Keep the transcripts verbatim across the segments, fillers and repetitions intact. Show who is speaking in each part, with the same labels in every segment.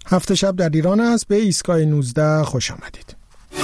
Speaker 1: هفت شب در ایران است. به ایستگاه نوزده خوش آمدید.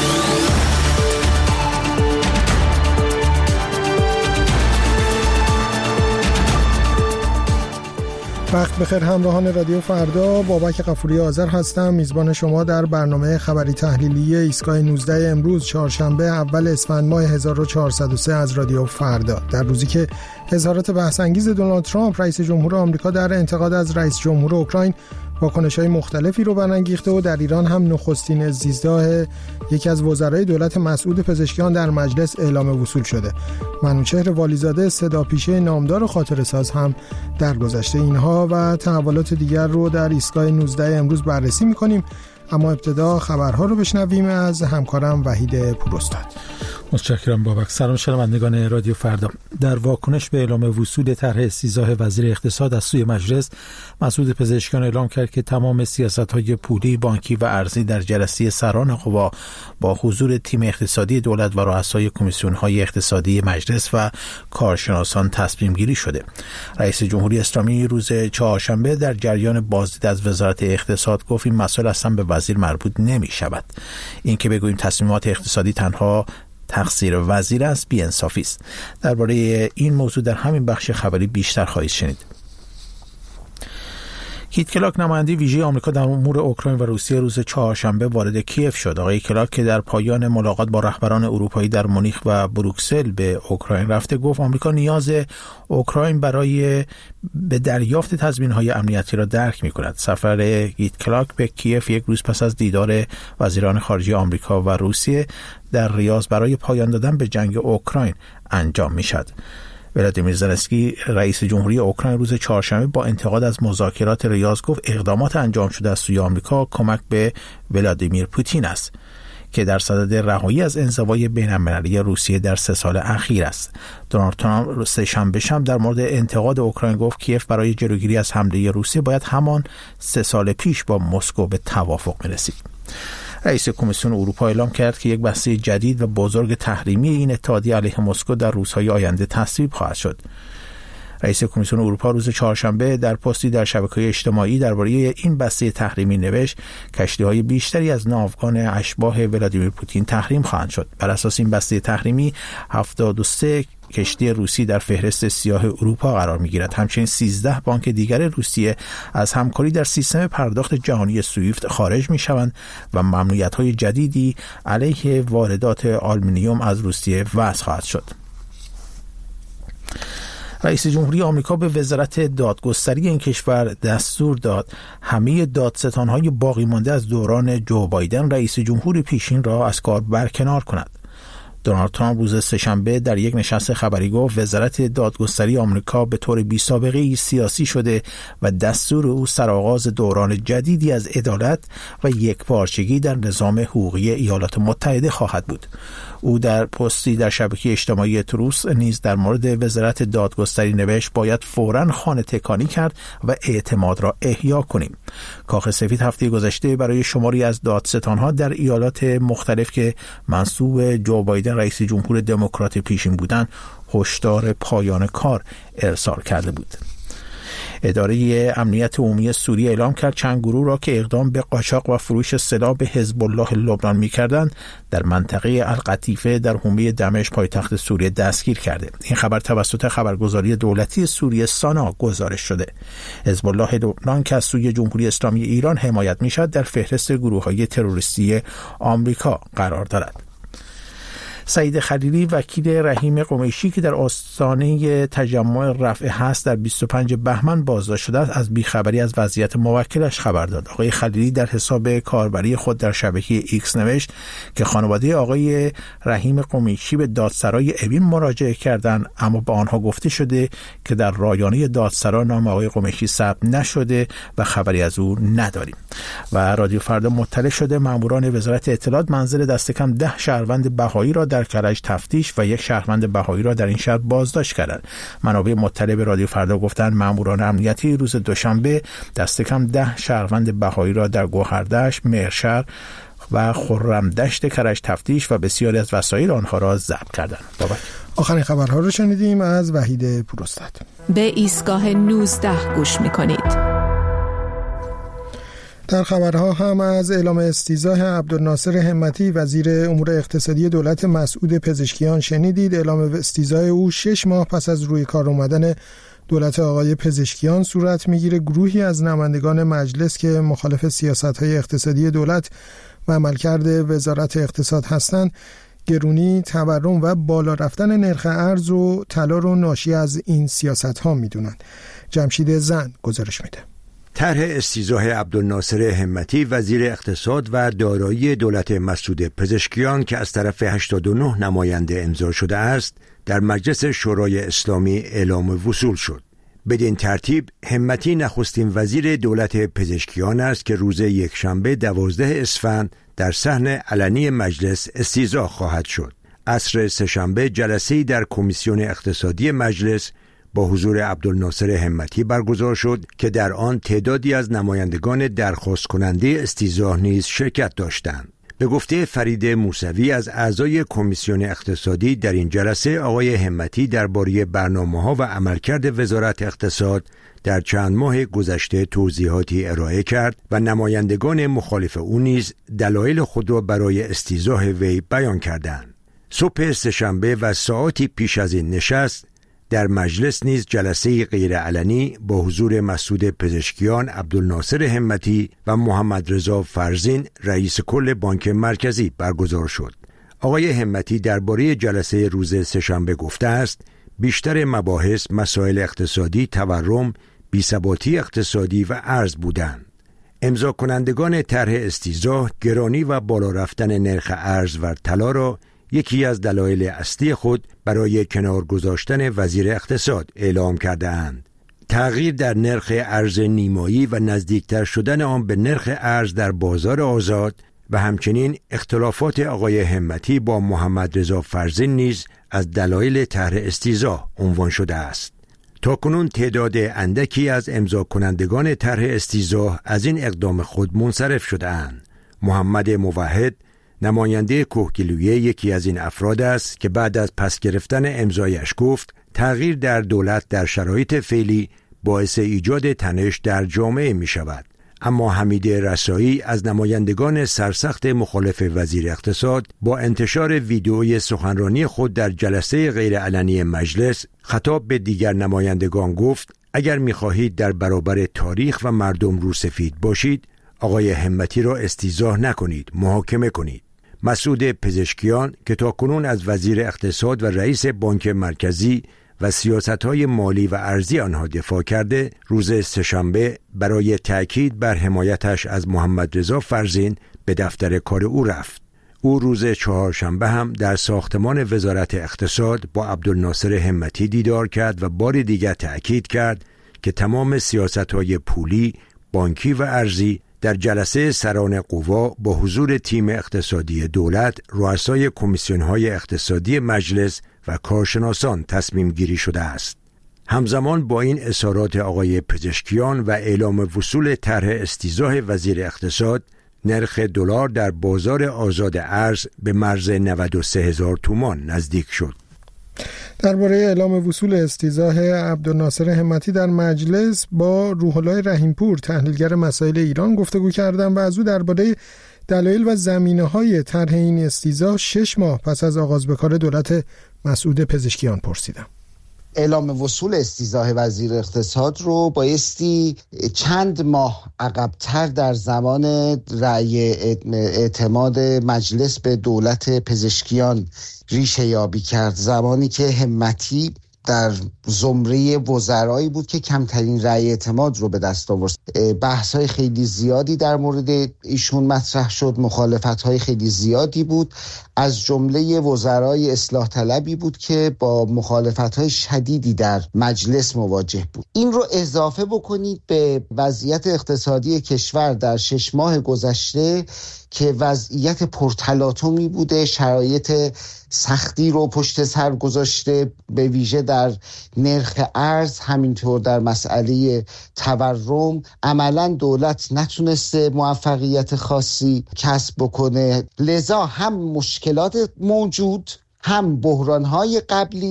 Speaker 1: وقت بخیر همراهان رادیو فردا، بابک غفوری آذر هستم، میزبان شما در برنامه خبری تحلیلی ایستگاه نوزده امروز چهارشنبه اول اسفند ماه هزار و چهارصد و سه از رادیو فردا، در روزی که اظهارات بحث انگیز دونالد ترامپ رئیس جمهور آمریکا در انتقاد از رئیس جمهور اوکراین واکنش‌های مختلفی رو برانگیخته و در ایران هم نخستین ازدیدگاه یکی از وزرای دولت مسعود پزشکیان در مجلس اعلام وصول شده. منوچهر والیزاده صداپیشه نامدار و خاطره‌ساز هم در گذشته اینها و تحولات دیگر رو در ایستگاه نوزده امروز بررسی می‌کنیم، اما ابتدا خبرها رو بشنویم از همکارم وحید پوراستاد.
Speaker 2: متشکرم بابک. سلام شنوندگان رادیو فردا. در واکنش به اعلام وصول طرح استیضاح وزیر اقتصاد از سوی مجلس، مسعود پزشکیان اعلام کرد که تمام سیاست‌های پولی، بانکی و ارزی در جلسه سران قوا با حضور تیم اقتصادی دولت و رؤسای کمیسیون‌های اقتصادی مجلس و کارشناسان تصمیم گیری شده. رئیس جمهوری اسلامی روز چهارشنبه در جریان بازدید از وزارت اقتصاد گفت این مسائل اصلا به وزیر مربوط نمی‌شود. این که بگوییم تصمیمات اقتصادی تنها تقصیر وزیر است بی‌انصافی است. درباره این موضوع در همین بخش خبری بیشتر خواهید شنید. کیت کلاک نماینده ویژه آمریکا در امور اوکراین و روسیه روز چهارشنبه وارد کیف شد. آقای کلاک که در پایان ملاقات با رهبران اروپایی در مونیخ و بروکسل به اوکراین رفته، گفت آمریکا نیاز اوکراین برای به دریافت تضمین‌های امنیتی را درک می‌کند. سفر کیت کلاک به کیف یک روز پس از دیدار وزیران خارجه آمریکا و روسیه در ریاض برای پایان دادن به جنگ اوکراین انجام می‌شود. ولادیمیر زلنسکی رئیس جمهوری اوکراین روز چهارشنبه با انتقاد از مذاکرات ریاض گفت اقدامات انجام شده از سوی آمریکا کمک به ولادیمیر پوتین است که در صدد رهایی از انزوای بین‌المللی روسیه در سه سال اخیر است. دونالد ترامپ سه‌شنبه شب در مورد انتقاد اوکراین گفت کیف برای جلوگیری از حمله روسیه باید همان سه سال پیش با مسکو به توافق می‌رسید. رئیس کمیسیون اروپا اعلام کرد که یک بسته جدید و بزرگ تحریمی این اتحادیه علیه مسکو در روزهای آینده تصویب خواهد شد. رئیس کمیسیون اروپا روز چهارشنبه در پستی در شبکه‌های اجتماعی درباره این بسته تحریمی نوشت کشتی‌های بیشتری از ناوگان اشباح ولادیمیر پوتین تحریم خواهند شد. بر اساس این بسته تحریمی هفتاد و سه کشتی روسی در فهرست سیاه اروپا قرار می‌گیرد. همچنین سیزده بانک دیگر روسیه از همکاری در سیستم پرداخت جهانی سویفت خارج می‌شوند و ممنوعیت‌های جدیدی علیه واردات آلومینیوم از روسیه وضع خواهد شد. رئیس جمهوری آمریکا به وزارت دادگستری این کشور دستور داد همه دادستان‌های باقی مانده از دوران جو بایدن رئیس جمهور پیشین را از کار برکنار کند. دونالد ترامپ روز سه‌شنبه در یک نشست خبری گفت وزارت دادگستری آمریکا به طور بی‌سابقه‌ای سیاسی شده و دستور او سرآغاز دوران جدیدی از عدالت و یکپارچگی در نظام حقوقی ایالات متحده خواهد بود. او در پستی در شبکه اجتماعی تروس نیز در مورد وزارت دادگستری نوشت باید فوراً خانه تکانی کرد و اعتماد را احیا کنیم. کاخ سفید هفته گذشته برای شماری از دادستان‌ها در ایالات مختلف که منسوب جو بایدن رئیس جمهور دموکرات پیشین بودند هشدار پایان کار ارسال کرده بود. اداره امنیت عمومی سوریه اعلام کرد چند گروه را که اقدام به قاچاق و فروش سلاح به حزب الله لبنان می‌کردند در منطقه القطیفه در حومه دمشق پایتخت سوریه دستگیر کرده. این خبر توسط خبرگزاری دولتی سوریه سانا گزارش شده. حزب الله لبنان که از سوی جمهوری اسلامی ایران حمایت می‌شود در فهرست گروه‌های تروریستی آمریکا قرار دارد. سعید خلیلی وکیل رحیم قمیشی که در آستانه تجمع رفع هست در بیست و پنج بهمن بازداشت شده است از بیخبری از وضعیت موکلش خبر داد. آقای خلیلی در حساب کاربری خود در شبکه ایکس نوشت که خانواده آقای رحیم قمیشی به دادسرای اوین مراجعه کردند، اما به آنها گفته شده که در رایانه دادسرا نام آقای قمیشی ثبت نشده و خبری از او نداریم. و رادیو فردا مطلع شده ماموران وزارت اطلاعات منزل دست کم ده شهروند بهایی را در کرج تفتیش و یک شهروند بهایی را در این شهر بازداشت کردند. منابع مطلع به رادیو فردا گفتند ماموران امنیتی روز دوشنبه دست کم ده شهروند بهایی را در گوهردشت، مهرشهر و خرمدشت کرج تفتیش و بسیاری از وسایل آنها را ضبط کردند. بابک
Speaker 1: آخرین خبرها رو شنیدیم از وحید پوراستاد.
Speaker 3: به ایستگاه نوزده گوش می‌کنید.
Speaker 1: در خبرها هم از اعلام استیضاح عبدالناصر همتی وزیر امور اقتصادی دولت مسعود پزشکیان شنیدید. اعلام استیضاح او شش ماه پس از روی کار آمدن دولت آقای پزشکیان صورت میگیره. گروهی از نمایندگان مجلس که مخالف سیاست‌های اقتصادی دولت و عملکرد وزارت اقتصاد هستند، گرونی، تورم و بالا رفتن نرخ ارز و طلا رو ناشی از این سیاست‌ها میدونند. جمشید زند گزارش میده.
Speaker 3: طرح استیضاح عبدالناصر همتی وزیر اقتصاد و دارایی دولت مسعود پزشکیان که از طرف هشتاد و نه نماینده امضا شده است، در مجلس شورای اسلامی اعلام وصول شد. بدین ترتیب همتی نخستین وزیر دولت پزشکیان است که روز یکشنبه دوازده اسفند در صحن علنی مجلس استیضاح خواهد شد. عصر سه‌شنبه جلسه‌ای در کمیسیون اقتصادی مجلس با حضور عبدالناصر همتی برگزار شد که در آن تعدادی از نمایندگان درخواست کننده استیضاح نیز شرکت داشتند. به گفته فرید موسوی از اعضای کمیسیون اقتصادی، در این جلسه آقای همتی درباره برنامه‌ها و عملکرد وزارت اقتصاد در چند ماه گذشته توضیحاتی ارائه کرد و نمایندگان مخالف او نیز دلایل خود را برای استیضاح وی بیان کردند. صبح سه‌شنبه و ساعاتی پیش از این نشست در مجلس نیز جلسه غیرعلنی با حضور مسعود پزشکیان، عبدالناصر همتی و محمد رضا فرزین رئیس کل بانک مرکزی برگزار شد. آقای همتی درباره جلسه روز سه‌شنبه گفته است بیشتر مباحث مسائل اقتصادی، تورم، بی‌ثباتی اقتصادی و ارز بودند. امضا کنندگان طرح استیضاح گرانی و بالا رفتن نرخ ارز و طلا را یکی از دلایل اصلی خود برای کنار گذاشتن وزیر اقتصاد اعلام کرده‌اند. تغییر در نرخ ارز نیمایی و نزدیکتر شدن آن به نرخ ارز در بازار آزاد و همچنین اختلافات آقای همتی با محمد رضا فرزین نیز از دلایل طرح استیضاح عنوان شده است. تاکنون تعداد اندکی از امضا کنندگان طرح استیضاح از این اقدام خود منصرف شده‌اند. محمد موحد نماینده کوهگیلویه یکی از این افراد است که بعد از پس گرفتن امضایش گفت تغییر در دولت در شرایط فعلی باعث ایجاد تنش در جامعه می شود. اما حمید رسایی از نمایندگان سرسخت مخالف وزیر اقتصاد با انتشار ویدئوی سخنرانی خود در جلسه غیرعلنی مجلس خطاب به دیگر نمایندگان گفت اگر می خواهید در برابر تاریخ و مردم روسفید باشید، آقای همتی را استیضاح نکنید، محاکمه کنید. مسعود پزشکیان که تاکنون از وزیر اقتصاد و رئیس بانک مرکزی و سیاست‌های مالی و ارزی آنها دفاع کرده، روز سه‌شنبه برای تأکید بر حمایتش از محمد رضا فرزین به دفتر کار او رفت. او روز چهارشنبه هم در ساختمان وزارت اقتصاد با عبدالناصر همتی دیدار کرد و بار دیگر تأکید کرد که تمام سیاست‌های پولی، بانکی و ارزی در جلسه سران قوا با حضور تیم اقتصادی دولت، رؤسای کمیسیون‌های اقتصادی مجلس و کارشناسان تصمیم گیری شده است. همزمان با این اظهارات آقای پزشکیان و اعلام وصول طرح استیضاح وزیر اقتصاد، نرخ دلار در بازار آزاد ارز به مرز نود و سه هزار تومان نزدیک شد.
Speaker 1: درباره اعلام وصول استیضاح عبدالناصر همتی در مجلس با روح الله رحیمپور تحلیلگر مسائل ایران گفتگو کردم و از او درباره دلایل و زمینه‌های طرح این استیضاح شش ماه پس از آغاز به کار دولت مسعود پزشکیان پرسیدم.
Speaker 4: اعلام وصول استیضاح وزیر اقتصاد رو بایستی چند ماه عقب‌تر در زمان رأی اعتماد مجلس به دولت پزشکیان ریشه یابی کرد، زمانی که همتی در زمره وزرایی بود که کمترین رأی اعتماد رو به دست آورد. بحث‌های خیلی زیادی در مورد ایشون مطرح شد، مخالفت‌های خیلی زیادی بود، از جمله وزرای اصلاح طلبی بود که با مخالفت‌های شدیدی در مجلس مواجه بود. این رو اضافه بکنید به وضعیت اقتصادی کشور در شش ماه گذشته که وضعیت پرتلاطمی بوده، شرایط سختی رو پشت سر گذاشته، به ویژه در نرخ ارز، همینطور در مسئله تورم. عملاً دولت نتونسته موفقیت خاصی کسب بکنه، لذا هم مشکلات موجود، هم بحران‌های قبلی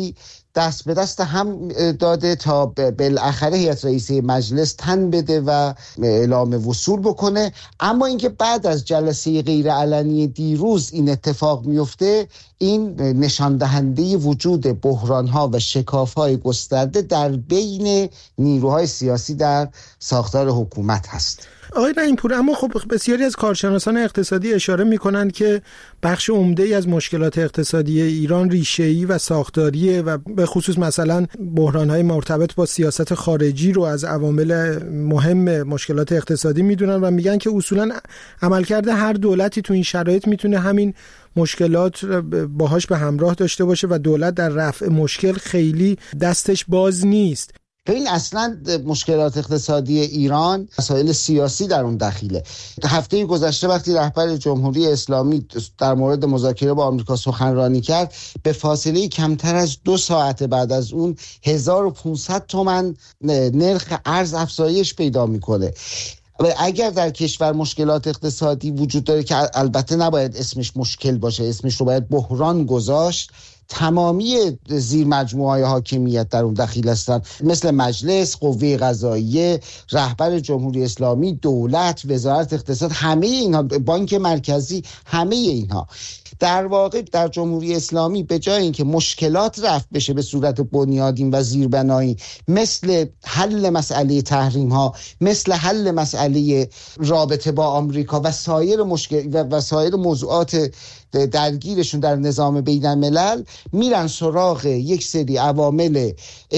Speaker 4: دست به دست هم داده تا بالاخره هیئت رئیسه مجلس تن بده و اعلام وصول بکنه. اما اینکه بعد از جلسه غیر علنی دیروز این اتفاق میفته، این نشان دهنده وجود بحران‌ها و شکاف‌های گسترده در بین نیروهای سیاسی در ساختار حکومت هست.
Speaker 1: آقای رحیم‌پور، اما خب بسیاری از کارشناسان اقتصادی اشاره می‌کنند که بخش عمده‌ای از مشکلات اقتصادی ایران ریشه‌ای و ساختاریه و به خصوص مثلا بحران‌های مرتبط با سیاست خارجی رو از عوامل مهم مشکلات اقتصادی می‌دونن و میگن که اصولاً عملکرد هر دولتی تو این شرایط می‌تونه همین مشکلات باهاش به همراه داشته باشه و دولت در رفع مشکل خیلی دستش باز نیست.
Speaker 4: این اصلا مشکلات اقتصادی ایران مسائل سیاسی در اون دخیله. هفته گذشته وقتی رهبر جمهوری اسلامی در مورد مذاکره با آمریکا سخنرانی کرد، به فاصله کمتر از دو ساعت بعد از اون هزار و پانصد تومان نرخ ارز افزایش پیدا میکنه. و اگر در کشور مشکلات اقتصادی وجود داره که البته نباید اسمش مشکل باشه، اسمش رو باید بحران گذاشت، تمامی زیر مجموعه‌های حاکمیت در اون دخیل هستن، مثل مجلس، قوه قضاییه، رهبر جمهوری اسلامی، دولت، وزارت اقتصاد، همه اینها، بانک مرکزی، همه اینها. در واقع در جمهوری اسلامی به جای اینکه مشکلات رفع بشه به صورت بنیادین و زیربنایی، مثل حل مسئله تحریم ها، مثل حل مسئله رابطه با آمریکا و سایر مشکل و, و سایر موضوعات درگیرشون در نظام بین الملل، میرن سراغ یک سری عوامل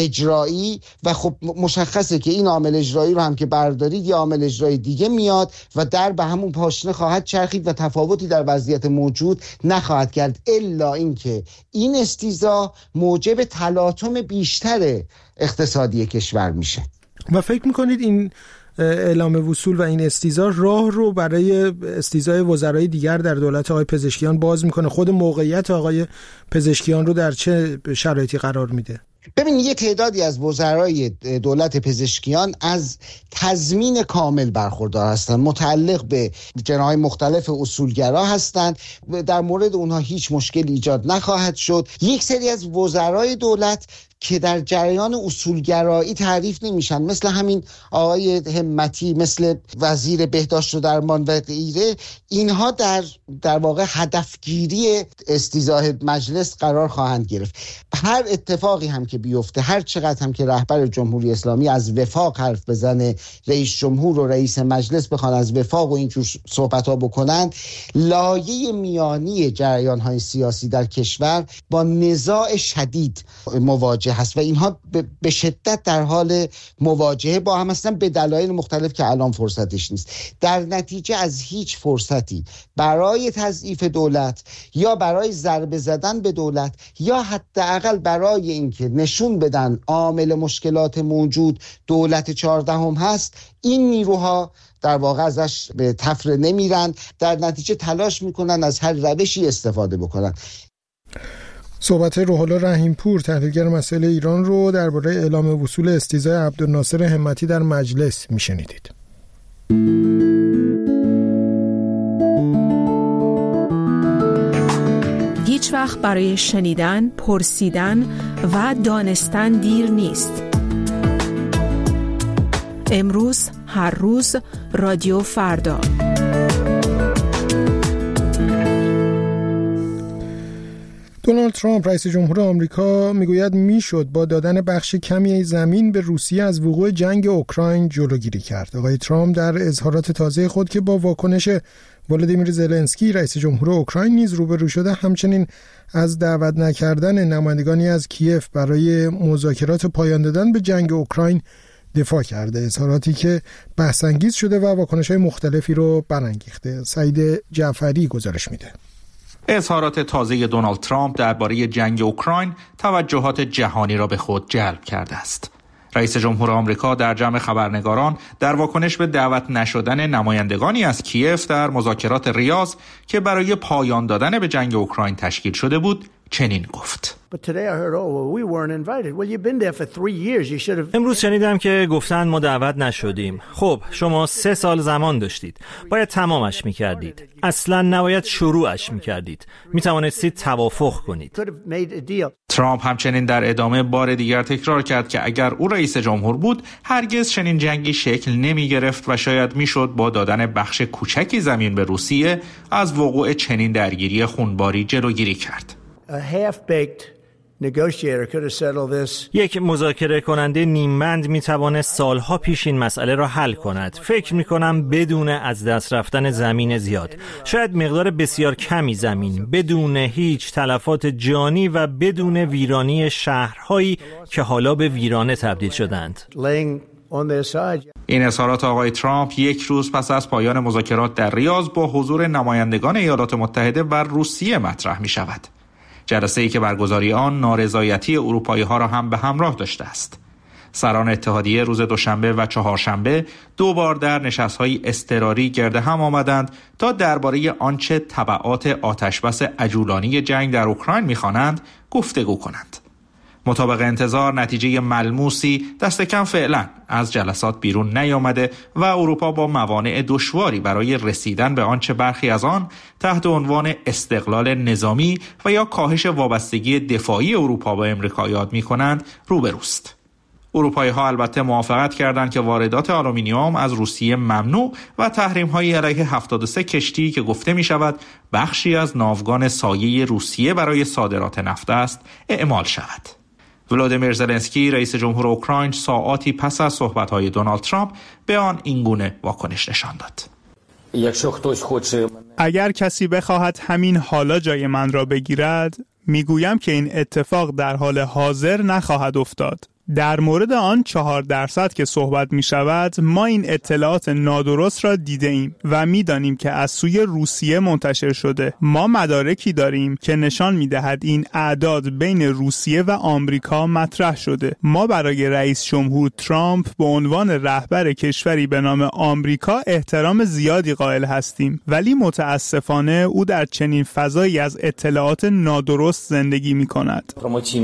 Speaker 4: اجرایی و خب مشخصه که این عامل اجرایی رو هم که بردارید یه عامل اجرایی دیگه میاد و در به همون پاشنه خواهد چرخید و تفاوتی در وضعیت موجود نخواهد کرد، الا اینکه این استیضاح موجب تلاطم بیشتر اقتصادی کشور میشه.
Speaker 1: و فکر میکنید این اعلام وصول و این استیضاح راه رو برای استیضاح وزرای دیگر در دولت آقای پزشکیان باز میکنه؟ خود موقعیت آقای پزشکیان رو در چه شرایطی قرار میده؟
Speaker 4: ببینید، یه تعدادی از وزرای دولت پزشکیان از تضمین کامل برخوردار هستند، متعلق به جناح‌های مختلف اصولگرا هستند، در مورد اونها هیچ مشکلی ایجاد نخواهد شد. یک سری از وزرای دولت که در جریان اصولگرایی تعریف نمیشن، مثل همین آقای همتی، مثل وزیر بهداشت و درمان و غیره، اینها در در واقع هدفگیری استیضاح مجلس قرار خواهند گرفت. هر اتفاقی هم که بیفته، هر چقدر هم که رهبر جمهوری اسلامی از وفاق حرف بزنه، رئیس جمهور و رئیس مجلس بخوان از وفاق و اینجور صحبت‌ها بکنن، لایه میانی جریان‌های سیاسی در کشور با نزاع شدید مواجه هست و اینها به شدت در حال مواجهه با هم هستن، به دلایل مختلف که الان فرصتش نیست. در نتیجه از هیچ فرصتی برای تضعیف دولت یا برای ضربه زدن به دولت یا حداقل برای اینکه نشون بدن عامل مشکلات موجود دولت چهاردهم هست، این نیروها در واقع ازش به تفره نمیرن، در نتیجه تلاش میکنن از هر روشی استفاده بکنن.
Speaker 1: صحبت روح‌الله رحیم‌پور، تحلیلگر مسائل ایران رو درباره اعلام وصول استیضاح عبدالناصر همتی در مجلس میشنیدید.
Speaker 5: هیچ وقت برای شنیدن، پرسیدن و دانستن دیر نیست. امروز، هر روز، رادیو فردا.
Speaker 1: دونالد ترامپ رئیس جمهور آمریکا میگوید میشد با دادن بخش کمی زمین به روسیه از وقوع جنگ اوکراین جلوگیری کرد. آقای ترامپ در اظهارات تازه خود که با واکنش ولادیمیر زلنسکی رئیس جمهور اوکراین نیز روبرو شده، همچنین از دعوت نکردن نمایندگانی از کیف برای مذاکرات پایان دادن به جنگ اوکراین دفاع کرده. اظهاراتی که بحث انگیز شده و واکنش‌های مختلفی رو برانگیخته. سعید جعفری گزارش میده.
Speaker 6: اظهارات تازه دونالد ترامپ درباره جنگ اوکراین توجهات جهانی را به خود جلب کرده است. رئیس جمهور آمریکا در جمع خبرنگاران در واکنش به دعوت نشدن نمایندگانی از کیف در مذاکرات ریاض که برای پایان دادن به جنگ اوکراین تشکیل شده بود، چنین گفت:
Speaker 7: امروز شنیدم که گفتن ما دعوت نشدیم. خب شما سه سال زمان داشتید، باید تمامش میکردید. اصلا نباید شروعش میکردید. میتوانستید توافق کنید.
Speaker 6: ترامپ همچنین در ادامه بار دیگر تکرار کرد که اگر او رئیس جمهور بود هرگز چنین جنگی شکل نمی گرفت و شاید میشد با دادن بخش کوچکی زمین به روسیه از وقوع چنین درگیری خونباری جلوگیری کرد.
Speaker 7: یک مذاکره کننده نیمبند میتوانست سالها پیش این مسئله را حل کند. فکر میکنم بدون از دست رفتن زمین زیاد، شاید مقدار بسیار کمی زمین، بدون هیچ تلفات جانی و بدون ویرانی شهرهایی که حالا به ویرانه تبدیل شدند.
Speaker 6: این اظهارات آقای ترامپ یک روز پس از پایان مذاکرات در ریاض با حضور نمایندگان ایالات متحده و روسیه مطرح می شود. جلسه‌ای که برگزاری آن نارضایتی اروپایی‌ها را هم به همراه داشته است. سران اتحادیه روز دوشنبه و چهارشنبه دو بار در نشست‌های اضطراری گرد هم آمدند تا درباره آنچه تبعات آتشبس عجولانی جنگ در اوکراین می‌خوانند گفتگو کنند. مطابق انتظار نتیجه ملموسی دست کم فعلا از جلسات بیرون نیامده و اروپا با موانع دشواری برای رسیدن به آنچه برخی از آن تحت عنوان استقلال نظامی و یا کاهش وابستگی دفاعی اروپا به آمریکا یاد می‌کنند روبروست. اروپایی‌ها البته موافقت کردند که واردات آلومینیوم از روسیه ممنوع و تحریم‌های علیه هفتاد و سه کشتی که گفته می‌شود بخشی از ناوگان سایه روسیه برای صادرات نفت است اعمال شود. ولادیمیر زلنسکی رئیس جمهور اوکراین ساعاتی پس از صحبت‌های دونالد ترامپ به آن اینگونه واکنش نشان داد:
Speaker 8: اگر کسی بخواهد همین حالا جای من را بگیرد، میگویم که این اتفاق در حال حاضر نخواهد افتاد. در مورد آن چهار درصد که صحبت می شود، ما این اطلاعات نادرست را دیده ایم و می دانیم که از سوی روسیه منتشر شده. ما مدارکی داریم که نشان می دهد این اعداد بین روسیه و آمریکا مطرح شده. ما برای رئیس جمهور ترامپ به عنوان رهبر کشوری به نام آمریکا احترام زیادی قائل هستیم، ولی متاسفانه او در چنین فضایی از اطلاعات نادرست زندگی می کند.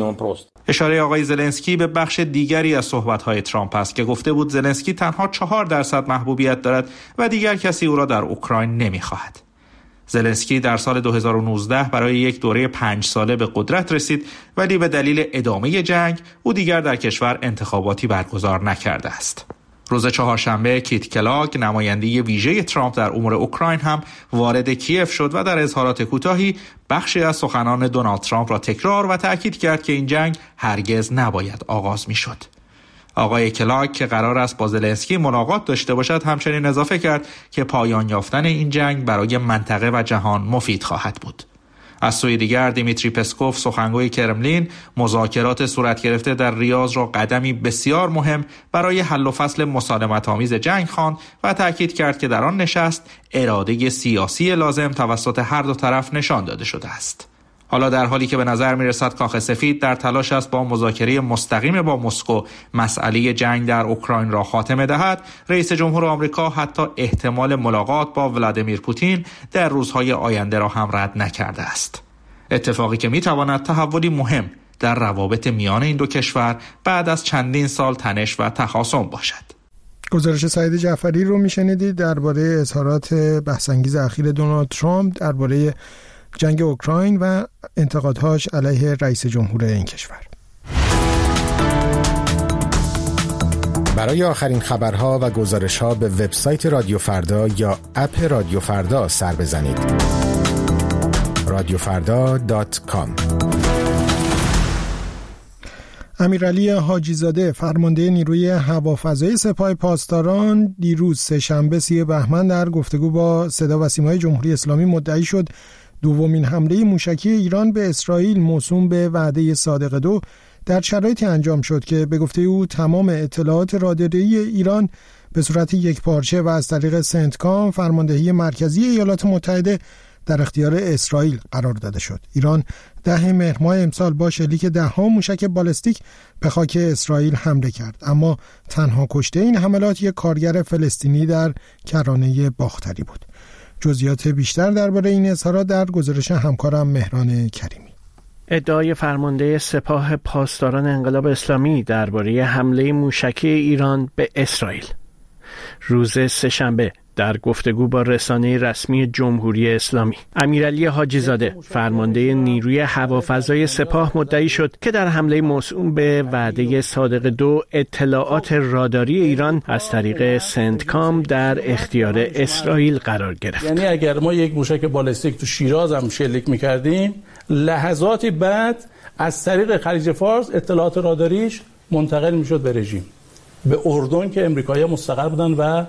Speaker 6: اشاره آقای زلنسکی به بخش دیگری از صحبت‌های ترامپ است که گفته بود زلنسکی تنها چهار درصد محبوبیت دارد و دیگر کسی او را در اوکراین نمی‌خواهد. زلنسکی در سال دو هزار و نوزده برای یک دوره پنج ساله به قدرت رسید، ولی به دلیل ادامه جنگ او دیگر در کشور انتخاباتی برگزار نکرده است. روز چهارشنبه کیت کلاگ نماینده ویژه ترامپ در امور اوکراین هم وارد کیف شد و در اظهارات کوتاهی بخشی از سخنان دونالد ترامپ را تکرار و تأکید کرد که این جنگ هرگز نباید آغاز می‌شد. آقای کلاگ که قرار است با زلنسکی ملاقات داشته باشد همچنین اضافه کرد که پایان یافتن این جنگ برای منطقه و جهان مفید خواهد بود. از سوی دیگر دیمیتری پسکوف سخنگوی کرملین مذاکرات صورت گرفته در ریاض را قدمی بسیار مهم برای حل و فصل مسالمت‌آمیز جنگ خواند و تأکید کرد که در آن نشست اراده سیاسی لازم توسط هر دو طرف نشان داده شده است. حالا در حالی که به نظر می‌رسد کاخ سفید در تلاش است با مذاکره مستقیم با مسکو مسئله جنگ در اوکراین را خاتمه دهد، رئیس جمهور آمریکا حتی احتمال ملاقات با ولادیمیر پوتین در روزهای آینده را هم رد نکرده است. اتفاقی که می‌تواند تحولی مهم در روابط میان این دو کشور بعد از چندین سال تنش و تخاصم باشد.
Speaker 1: گزارش سعید جعفری رو می‌شنیدید درباره اظهارات بحث‌انگیز اخیر دونالد ترامپ درباره جنگ اوکراین و انتقادهاش علیه رئیس جمهور این کشور.
Speaker 9: برای آخرین خبرها و گزارش‌ها به وبسایت رادیو فردا یا اپ رادیو فردا سر بزنید. رادیو فردا دات کام.
Speaker 1: امیرعلی حاجی زاده فرمانده نیروی هوافضایی سپاه پاسداران دیروز سه‌شنبه سی بهمن در گفتگو با صدا و سیمای جمهوری اسلامی مدعی شد دومین حمله موشکی ایران به اسرائیل موسوم به وعده صادق دو در شرایطی انجام شد که به گفته او تمام اطلاعات رادیویی ایران به صورت یکپارچه و از طریق سنتکام فرماندهی مرکزی ایالات متحده در اختیار اسرائیل قرار داده شد. ایران ده مهر ماه امسال با شلیک ده ها موشک بالستیک به خاک اسرائیل حمله کرد، اما تنها کشته این حملات یک کارگر فلسطینی در کرانه باختری بود. جزئیات بیشتر درباره این اظهارات در گزارش همکارم مهران کریمی.
Speaker 10: ادعای فرمانده سپاه پاسداران انقلاب اسلامی درباره حمله موشکی ایران به اسرائیل. روز سه‌شنبه در گفتگو با رسانه رسمی جمهوری اسلامی، امیرعلی حاجی زاده فرمانده نیروی هوافضای سپاه مدعی شد که در حمله موسوم به وعده صادق دو اطلاعات راداری ایران از طریق سنتکام در اختیار اسرائیل قرار گرفت.
Speaker 11: یعنی اگر ما یک موشک بالستیک تو شیراز هم شلیک می‌کردیم، لحظاتی بعد از طریق خلیج فارس اطلاعات راداریش منتقل می‌شد به رژیم، به اردن که امریکایی‌ها مستقر بودن و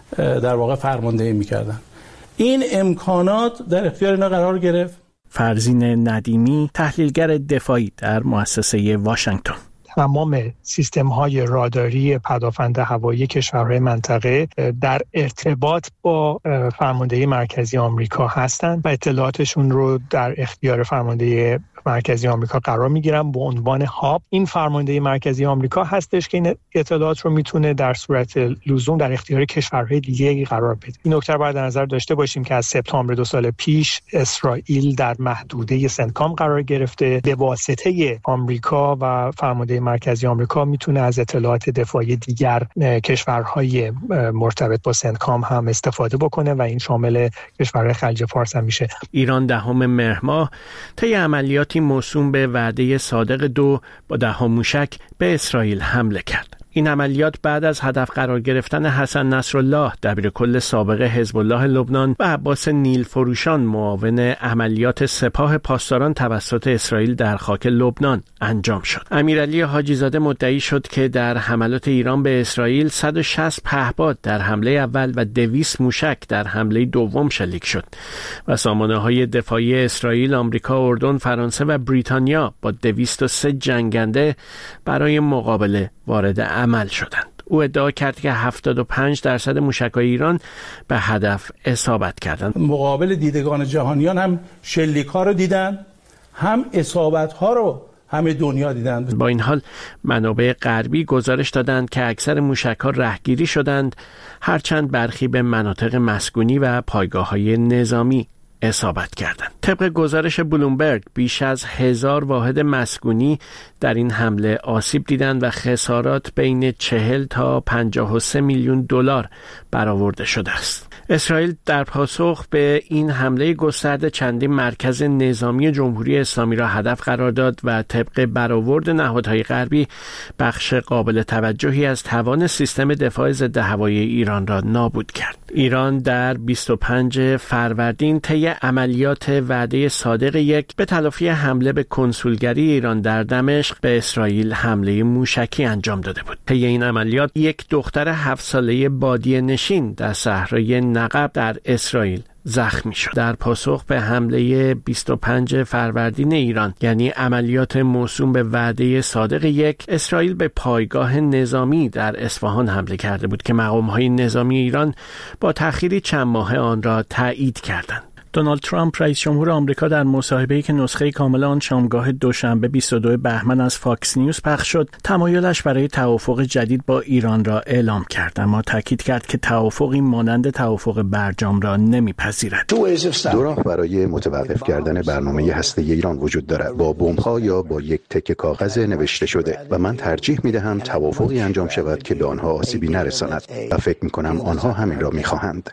Speaker 11: در واقع فرماندهی میکردن. این امکانات در اختیار اینا قرار گرفت.
Speaker 10: فرزین ندیمی، تحلیلگر دفاعی در مؤسسه واشنگتن:
Speaker 12: تمام سیستم‌های راداری پدافند هوایی کشورهای منطقه در ارتباط با فرماندهی مرکزی آمریکا هستند و اطلاعاتشون رو در اختیار فرماندهی مرکزی آمریکا قرار میگیرن به عنوان هاب. این فرماندهی مرکزی آمریکا هستش که این اطلاعات رو میتونه در صورت لزوم در اختیار کشورهای دیگه قرار بده. این نکته رو باید در نظر داشته باشیم که از سپتامبر دو سال پیش اسرائیل در محدوده سنتکام قرار گرفته. به واسطه آمریکا و فرماندهی مرکزی آمریکا میتونه از اطلاعات دفاعی دیگر کشورهای مرتبط با سنتکام هم استفاده بکنه و این شامل کشورهای خلیج فارس هم میشه.
Speaker 10: ایران دهم مهر ماه طی عملیات موسوم به وعده صادق دو با ده موشک به اسرائیل حمله کرد. این عملیات بعد از هدف قرار گرفتن حسن نصرالله دبیرکل سابق حزب الله لبنان و عباس نیل فروشان معاون عملیات سپاه پاسداران توسط اسرائیل در خاک لبنان انجام شد. امیرعلی حاجی زاده مدعی شد که در حملات ایران به اسرائیل صد و شصت پهپاد در حمله اول و دویست موشک در حمله دوم شلیک شد و سامانه‌های دفاعی اسرائیل، آمریکا، اردن، فرانسه و بریتانیا با دویست و سه جنگنده برای مقابله وارد عمل شدند. او ادعا کرد که هفتاد و پنج درصد موشک‌های ایران به هدف اصابت کردند.
Speaker 11: مقابل دیدگان جهانیان هم شلیک‌ها رو دیدن، هم اصابت‌ها رو همه دنیا دیدند.
Speaker 10: با این حال منابع غربی گزارش دادند که اکثر موشک‌ها رهگیری شدند، هرچند برخی به مناطق مسکونی و پایگاه‌های نظامی اصابت کردند. طبق گزارش بلومبرگ بیش از هزار واحد مسکونی در این حمله آسیب دیدند و خسارات بین چهل تا پنجاه و سه میلیون دلار برآورده شده است. اسرائیل در پاسخ به این حمله گسترده چندین مرکز نظامی جمهوری اسلامی را هدف قرار داد و طبق برآورد نهادهای غربی بخش قابل توجهی از توان سیستم دفاع ضد هوایی ایران را نابود کرد. ایران در بیست و پنجم فروردین طی عملیات وعده صادق یک به تلافی حمله به کنسولگری ایران در دمشق به اسرائیل حمله موشکی انجام داده بود. طی این عملیات یک دختر هفت ساله بادیه نشین در صحرای نقب در اسرائیل زخمی شد. در پاسخ به حمله بیست و پنجم فروردین ایران، یعنی عملیات موسوم به وعده صادق یک، اسرائیل به پایگاه نظامی در اصفهان حمله کرده بود که مقام‌های نظامی ایران با تأخیری چند ماهه آن را تایید کردند. دونالد ترامپ رئیس جمهور آمریکا در مصاحبه‌ای که نسخه کامل آن شامگاه دوشنبه بیست و دوم بهمن از فاکس نیوز پخش شد، تمایلش برای توافق جدید با ایران را اعلام کرد، اما تاکید کرد که توافقی مانند توافق برجام را نمی‌پذیرد.
Speaker 13: دو راه برای متوقف کردن برنامه هسته‌ای ایران وجود دارد: با بمب‌ها یا با یک تکه کاغذ نوشته شده، و من ترجیح می‌دهم توافقی انجام شود که به آنها آسیبی نرساند و فکر می‌کنم آنها همین را می‌خواهند.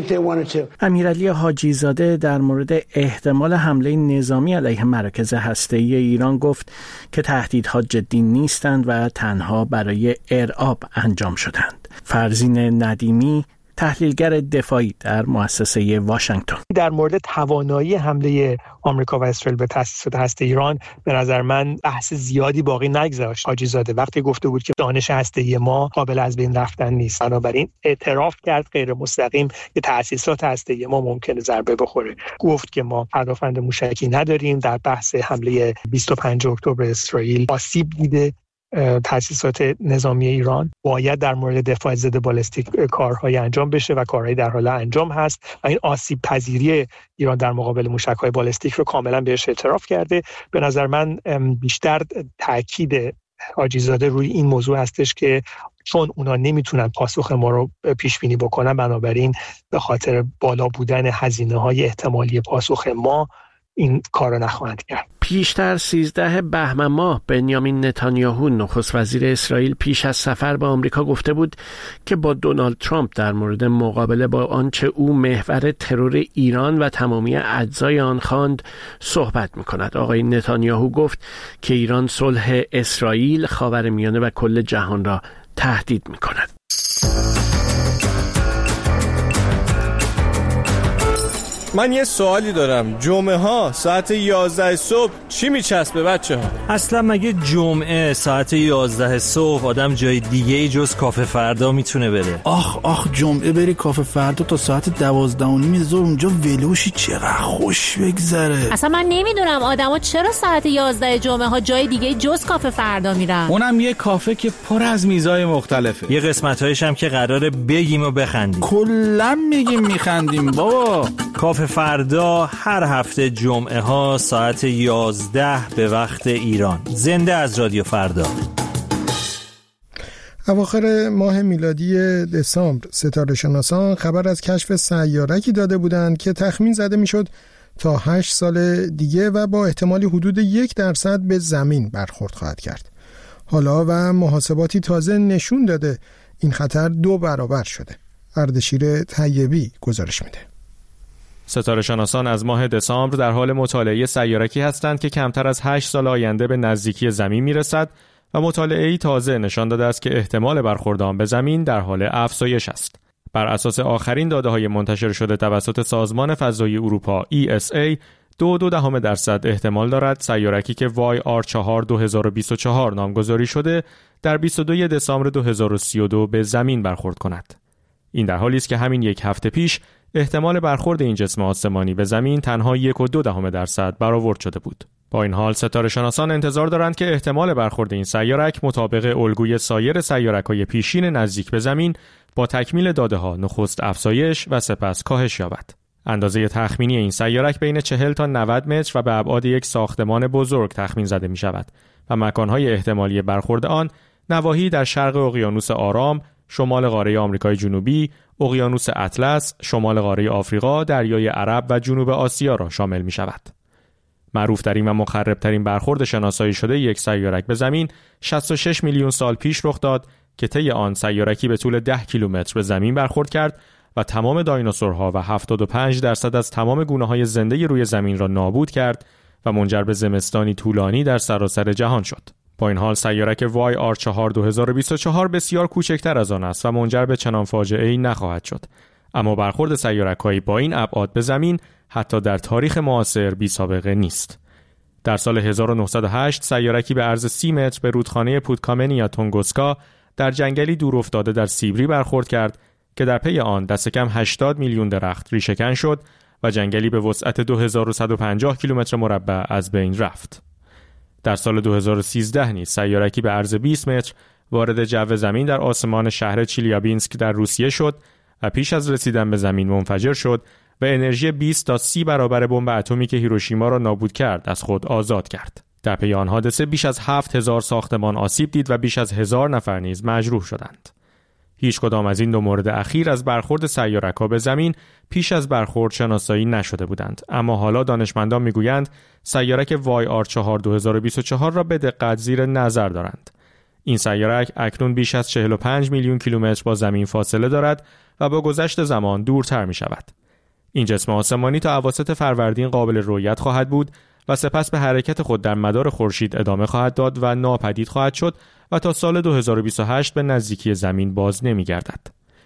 Speaker 10: امیرعلی حاجی زاده در مورد احتمال حمله نظامی علیه مراکز هسته‌ای ایران گفت که تهدیدها جدی نیستند و تنها برای ارعاب انجام شدند. فرزین ندیمی، تحلیلگر دفاعی در مؤسسه واشنگتن:
Speaker 12: در مورد توانایی حمله آمریکا و اسرائیل به تأسیسات هسته ایران به نظر من بحث زیادی باقی نگذاشت. حاجی زاده وقتی گفته بود که دانش هسته‌ای ما قابل از بین رفتن نیست، بنابراین اعتراف کرد غیر مستقیم که تأسیسات هسته‌ای ما ممکنه ضربه بخوره. گفت که ما پدافند موشکی نداریم. در بحث حمله بیست و پنجم اکتبر اسرائیل آسیب دیده تأسیسات نظامی ایران، باید در مورد دفاع ضد بالستیک کارهای انجام بشه و کارهای در حال انجام هست و این آسیب پذیری ایران در مقابل موشک‌های بالستیک رو کاملا بهش اعتراف کرده. به نظر من بیشتر تاکید حاجی زاده روی این موضوع هستش که چون اونا نمیتونن پاسخ ما رو پیش بینی بکنن، بنابراین به خاطر بالا بودن هزینه‌های احتمالی پاسخ ما این کارو نخواهند کرد.
Speaker 10: پیشتر سیزده بهمن ماه بنیامین نتانیاهو نخست وزیر اسرائیل پیش از سفر به آمریکا گفته بود که با دونالد ترامپ در مورد مقابله با آنچه او محور ترور ایران و تمامی اجزای آن خواند صحبت می‌کند. آقای نتانیاهو گفت که ایران صلح اسرائیل، خاورمیانه و کل جهان را تهدید می‌کند.
Speaker 14: من یه سوالی دارم. جمعه ها ساعت یازده صبح چی میچسبه بچه ها؟
Speaker 7: اصلا مگه جمعه ساعت یازده صبح آدم جای دیگه ای جز کافه فردا میتونه بره؟
Speaker 15: آخ آخ جمعه بری کافه فردا تا ساعت دوازده و نیم ظهر اونجا ولوشی چقدر خوش بگذره.
Speaker 16: اصلا من نمیدونم آدما چرا ساعت یازده جمعه ها جای دیگه جز کافه فردا میرن.
Speaker 14: اونم یه کافه که پر از میزای مختلفه.
Speaker 7: یه قسمتایش هم که قراره بگیم و بخندیم.
Speaker 15: کلا میگیم میخندیم بابا.
Speaker 7: کافه فردا هر هفته جمعه ها ساعت یازده به وقت ایران. زنده از رادیو فردا.
Speaker 1: اواخر ماه میلادی دسامبر ستاره شناسان خبر از کشف سیاره‌ای داده بودند که تخمین زده میشد تا هشت سال دیگه و با احتمالی حدود یک درصد به زمین برخورد خواهد کرد. حالا و محاسباتی تازه نشون داده این خطر دو برابر شده. اردشیر طیبی گزارش میده.
Speaker 17: ستاره شناسان از ماه دسامبر در حال مطالعه سیاره‌ای هستند که کمتر از هشت سال آینده به نزدیکی زمین میرسد و مطالعه‌ای تازه نشان داده است که احتمال برخورد آن به زمین در حال افزایش است. بر اساس آخرین داده‌های منتشر شده توسط سازمان فضایی اروپا ای اس ای، دو دو دهم درصد احتمال دارد سیاره‌ای که وای آر چهار دو هزار و بیست و چهار نامگذاری شده در بیست و دوم دسامبر دو هزار و سی و دو به زمین برخورد کند. این در حالی است که همین یک هفته پیش احتمال برخورد این جسم آسمانی به زمین تنها یک و دو دهم درصد برآورد شده بود. با این حال ستاره شناسان انتظار دارند که احتمال برخورد این سیارک مطابق الگوی سایر سیارک‌های پیشین نزدیک به زمین با تکمیل داده‌ها نخست افزایش و سپس کاهش یابد. اندازه تخمینی این سیارک بین چهل تا نود متر و به ابعاد یک ساختمان بزرگ تخمین زده می شود و مکان‌های احتمالی برخورد آن نواحی در شرق اقیانوس آرام، شمال قاره آمریکای جنوبی، اقیانوس اطلس، شمال قاره آفریقا، دریای عرب و جنوب آسیا را شامل می شود. معروف‌ترین و مخرب‌ترین برخورد شناسایی شده یک سیارک به زمین شصت و شش میلیون سال پیش رخ داد که طی آن سیارکی به طول ده کیلومتر به زمین برخورد کرد و تمام دایناسورها و هفتاد و پنج درصد از تمام گونه‌های زنده روی زمین را نابود کرد و منجر به زمستانی طولانی در سراسر جهان شد. با این حال سیارک وای آر چهار دو هزار و بیست و چهار بسیار کوچکتر از آن است و منجر به چنان فاجعه‌ای نخواهد شد. اما برخورد سیارک‌هایی با این ابعاد به زمین حتی در تاریخ معاصر بی سابقه نیست. در سال هزار و نهصد و هشت سیارکی به عرض سی متر به رودخانه پودکامنیا تونگوسکا در جنگلی دور افتاده در سیبری برخورد کرد که در پی آن دست کم هشتاد میلیون درخت ریشه‌کن شد و جنگلی به وسعت دو هزار و صد و پنجاه کیلومتر مربع از بین رفت. در سال دو هزار و سیزده نیز سیارکی به عرض بیست متر وارد جو زمین در آسمان شهر چیلیابینسک در روسیه شد و پیش از رسیدن به زمین منفجر شد و انرژی بیست تا سی برابر بمب اتمی که هیروشیما را نابود کرد از خود آزاد کرد. در پی آن حادثه بیش از هفت هزار ساختمان آسیب دید و بیش از هزار نفر نیز مجروح شدند. هیچ کدام از این دو مورد اخیر از برخورد سیارک‌ها به زمین پیش از برخورد شناسایی نشده بودند، اما حالا دانشمندان میگویند سیارک وای آر چهار دو هزار و بیست و چهار را به دقت زیر نظر دارند. این سیارک اکنون بیش از چهل و پنج میلیون کیلومتر با زمین فاصله دارد و با گذشت زمان دورتر می شود. این جسم آسمانی تا اواسط فروردین قابل رؤیت خواهد بود و سپس به حرکت خود در مدار خورشید ادامه خواهد داد و ناپدید خواهد شد و تا سال دو هزار و بیست و هشت به نزدیکی زمین باز نمی گردد.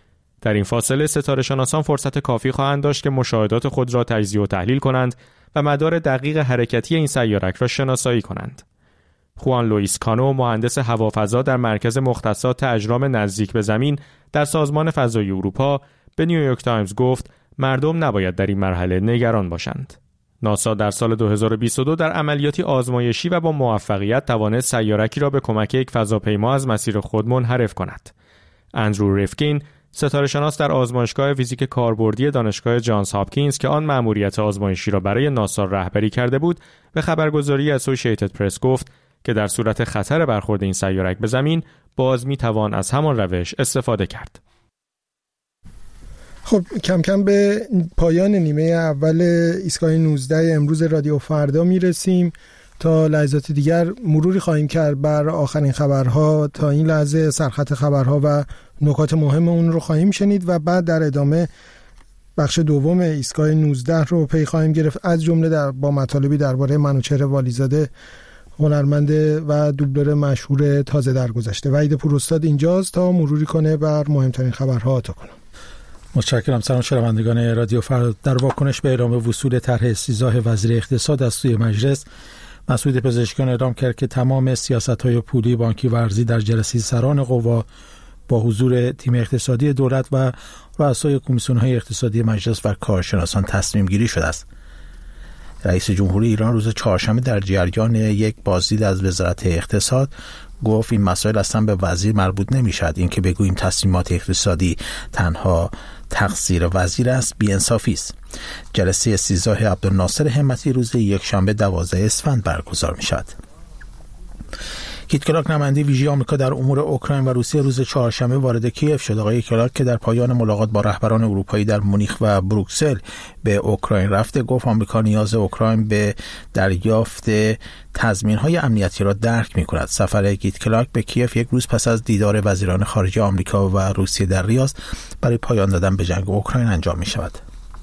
Speaker 17: در این فاصله ستاره شناسان فرصت کافی خواهند داشت که مشاهدات خود را تجزیه و تحلیل کنند و مدار دقیق حرکتی این سیارک را شناسایی کنند. خوان لوئیس کانو، مهندس هوافضا در مرکز مختصات اجرام نزدیک به زمین در سازمان فضایی اروپا، به نیویورک تایمز گفت مردم نباید در این مرحله نگران باشند. ناسا در سال دو هزار و بیست و دو در عملیاتی آزمایشی و با موفقیت توانست سیارکی را به کمک یک فضاپیما از مسیر خود منحرف کند. اندرو ریفکین، ستاره‌شناس در آزمایشگاه فیزیک کاربردی دانشگاه جانز هاپکینز که آن مأموریت آزمایشی را برای ناسا رهبری کرده بود، به خبرگزاری اسوسییتد پرس گفت که در صورت خطر برخورد این سیارک به زمین باز میتوان از همان روش استفاده کرد.
Speaker 1: خب کم کم به پایان نیمه اول ایستگاه نوزده امروز رادیو فردا میرسیم. تا لحظات دیگر مروری خواهیم کرد بر آخرین خبرها. تا این لحظه سرخط خبرها و نکات مهم اون رو خواهیم شنید و بعد در ادامه بخش دوم ایستگاه نوزده رو پی خواهیم گرفت، از جمله در با مطالبی درباره منوچهر والیزاده، هنرمند و دوبلور مشهور تازه درگذشته. وحید پوراستاد اینجاست تا مروری کنه بر مهمترین خبرها. تا کنم
Speaker 2: متشکرم. سلام شنوندگان رادیو فردا. در واکنش به اعلام وصول طرح استیضاح وزیر اقتصاد از سوی مجلس، مسعود پزشکیان اعلام کرد که تمام سیاست‌های پولی، بانکی و ارزی در جلسه سران قوا با حضور تیم اقتصادی دولت و رؤسای کمیسیون‌های اقتصادی مجلس و کارشناسان تصمیم گیری شده است. رئیس جمهوری ایران روز چهارشنبه در جریان یک بازدید از وزارت اقتصاد گفت این مسائل اصلا به وزیر مربوط نمی‌شود. این که بگوییم تصمیمات اقتصادی تنها تقصیر وزیر است بی‌انصافی است. جلسه استیضاح عبدالناصر همتی روز یکشنبه دوازده اسفند برگزار می‌شود. کیت کلاک نماینده ویژه آمریکا در امور اوکراین و روسیه روز چهارشنبه وارد کیف شد. آقای کلاک که در پایان ملاقات با رهبران اروپایی در مونیخ و بروکسل به اوکراین رفته، گفت آمریکا نیاز اوکراین به دریافت تضمین‌های امنیتی را درک می‌کند. سفر کیت کلاک به کیف یک روز پس از دیدار وزیران خارجه آمریکا و روسیه در ریاض برای پایان دادن به جنگ اوکراین انجام می‌شود.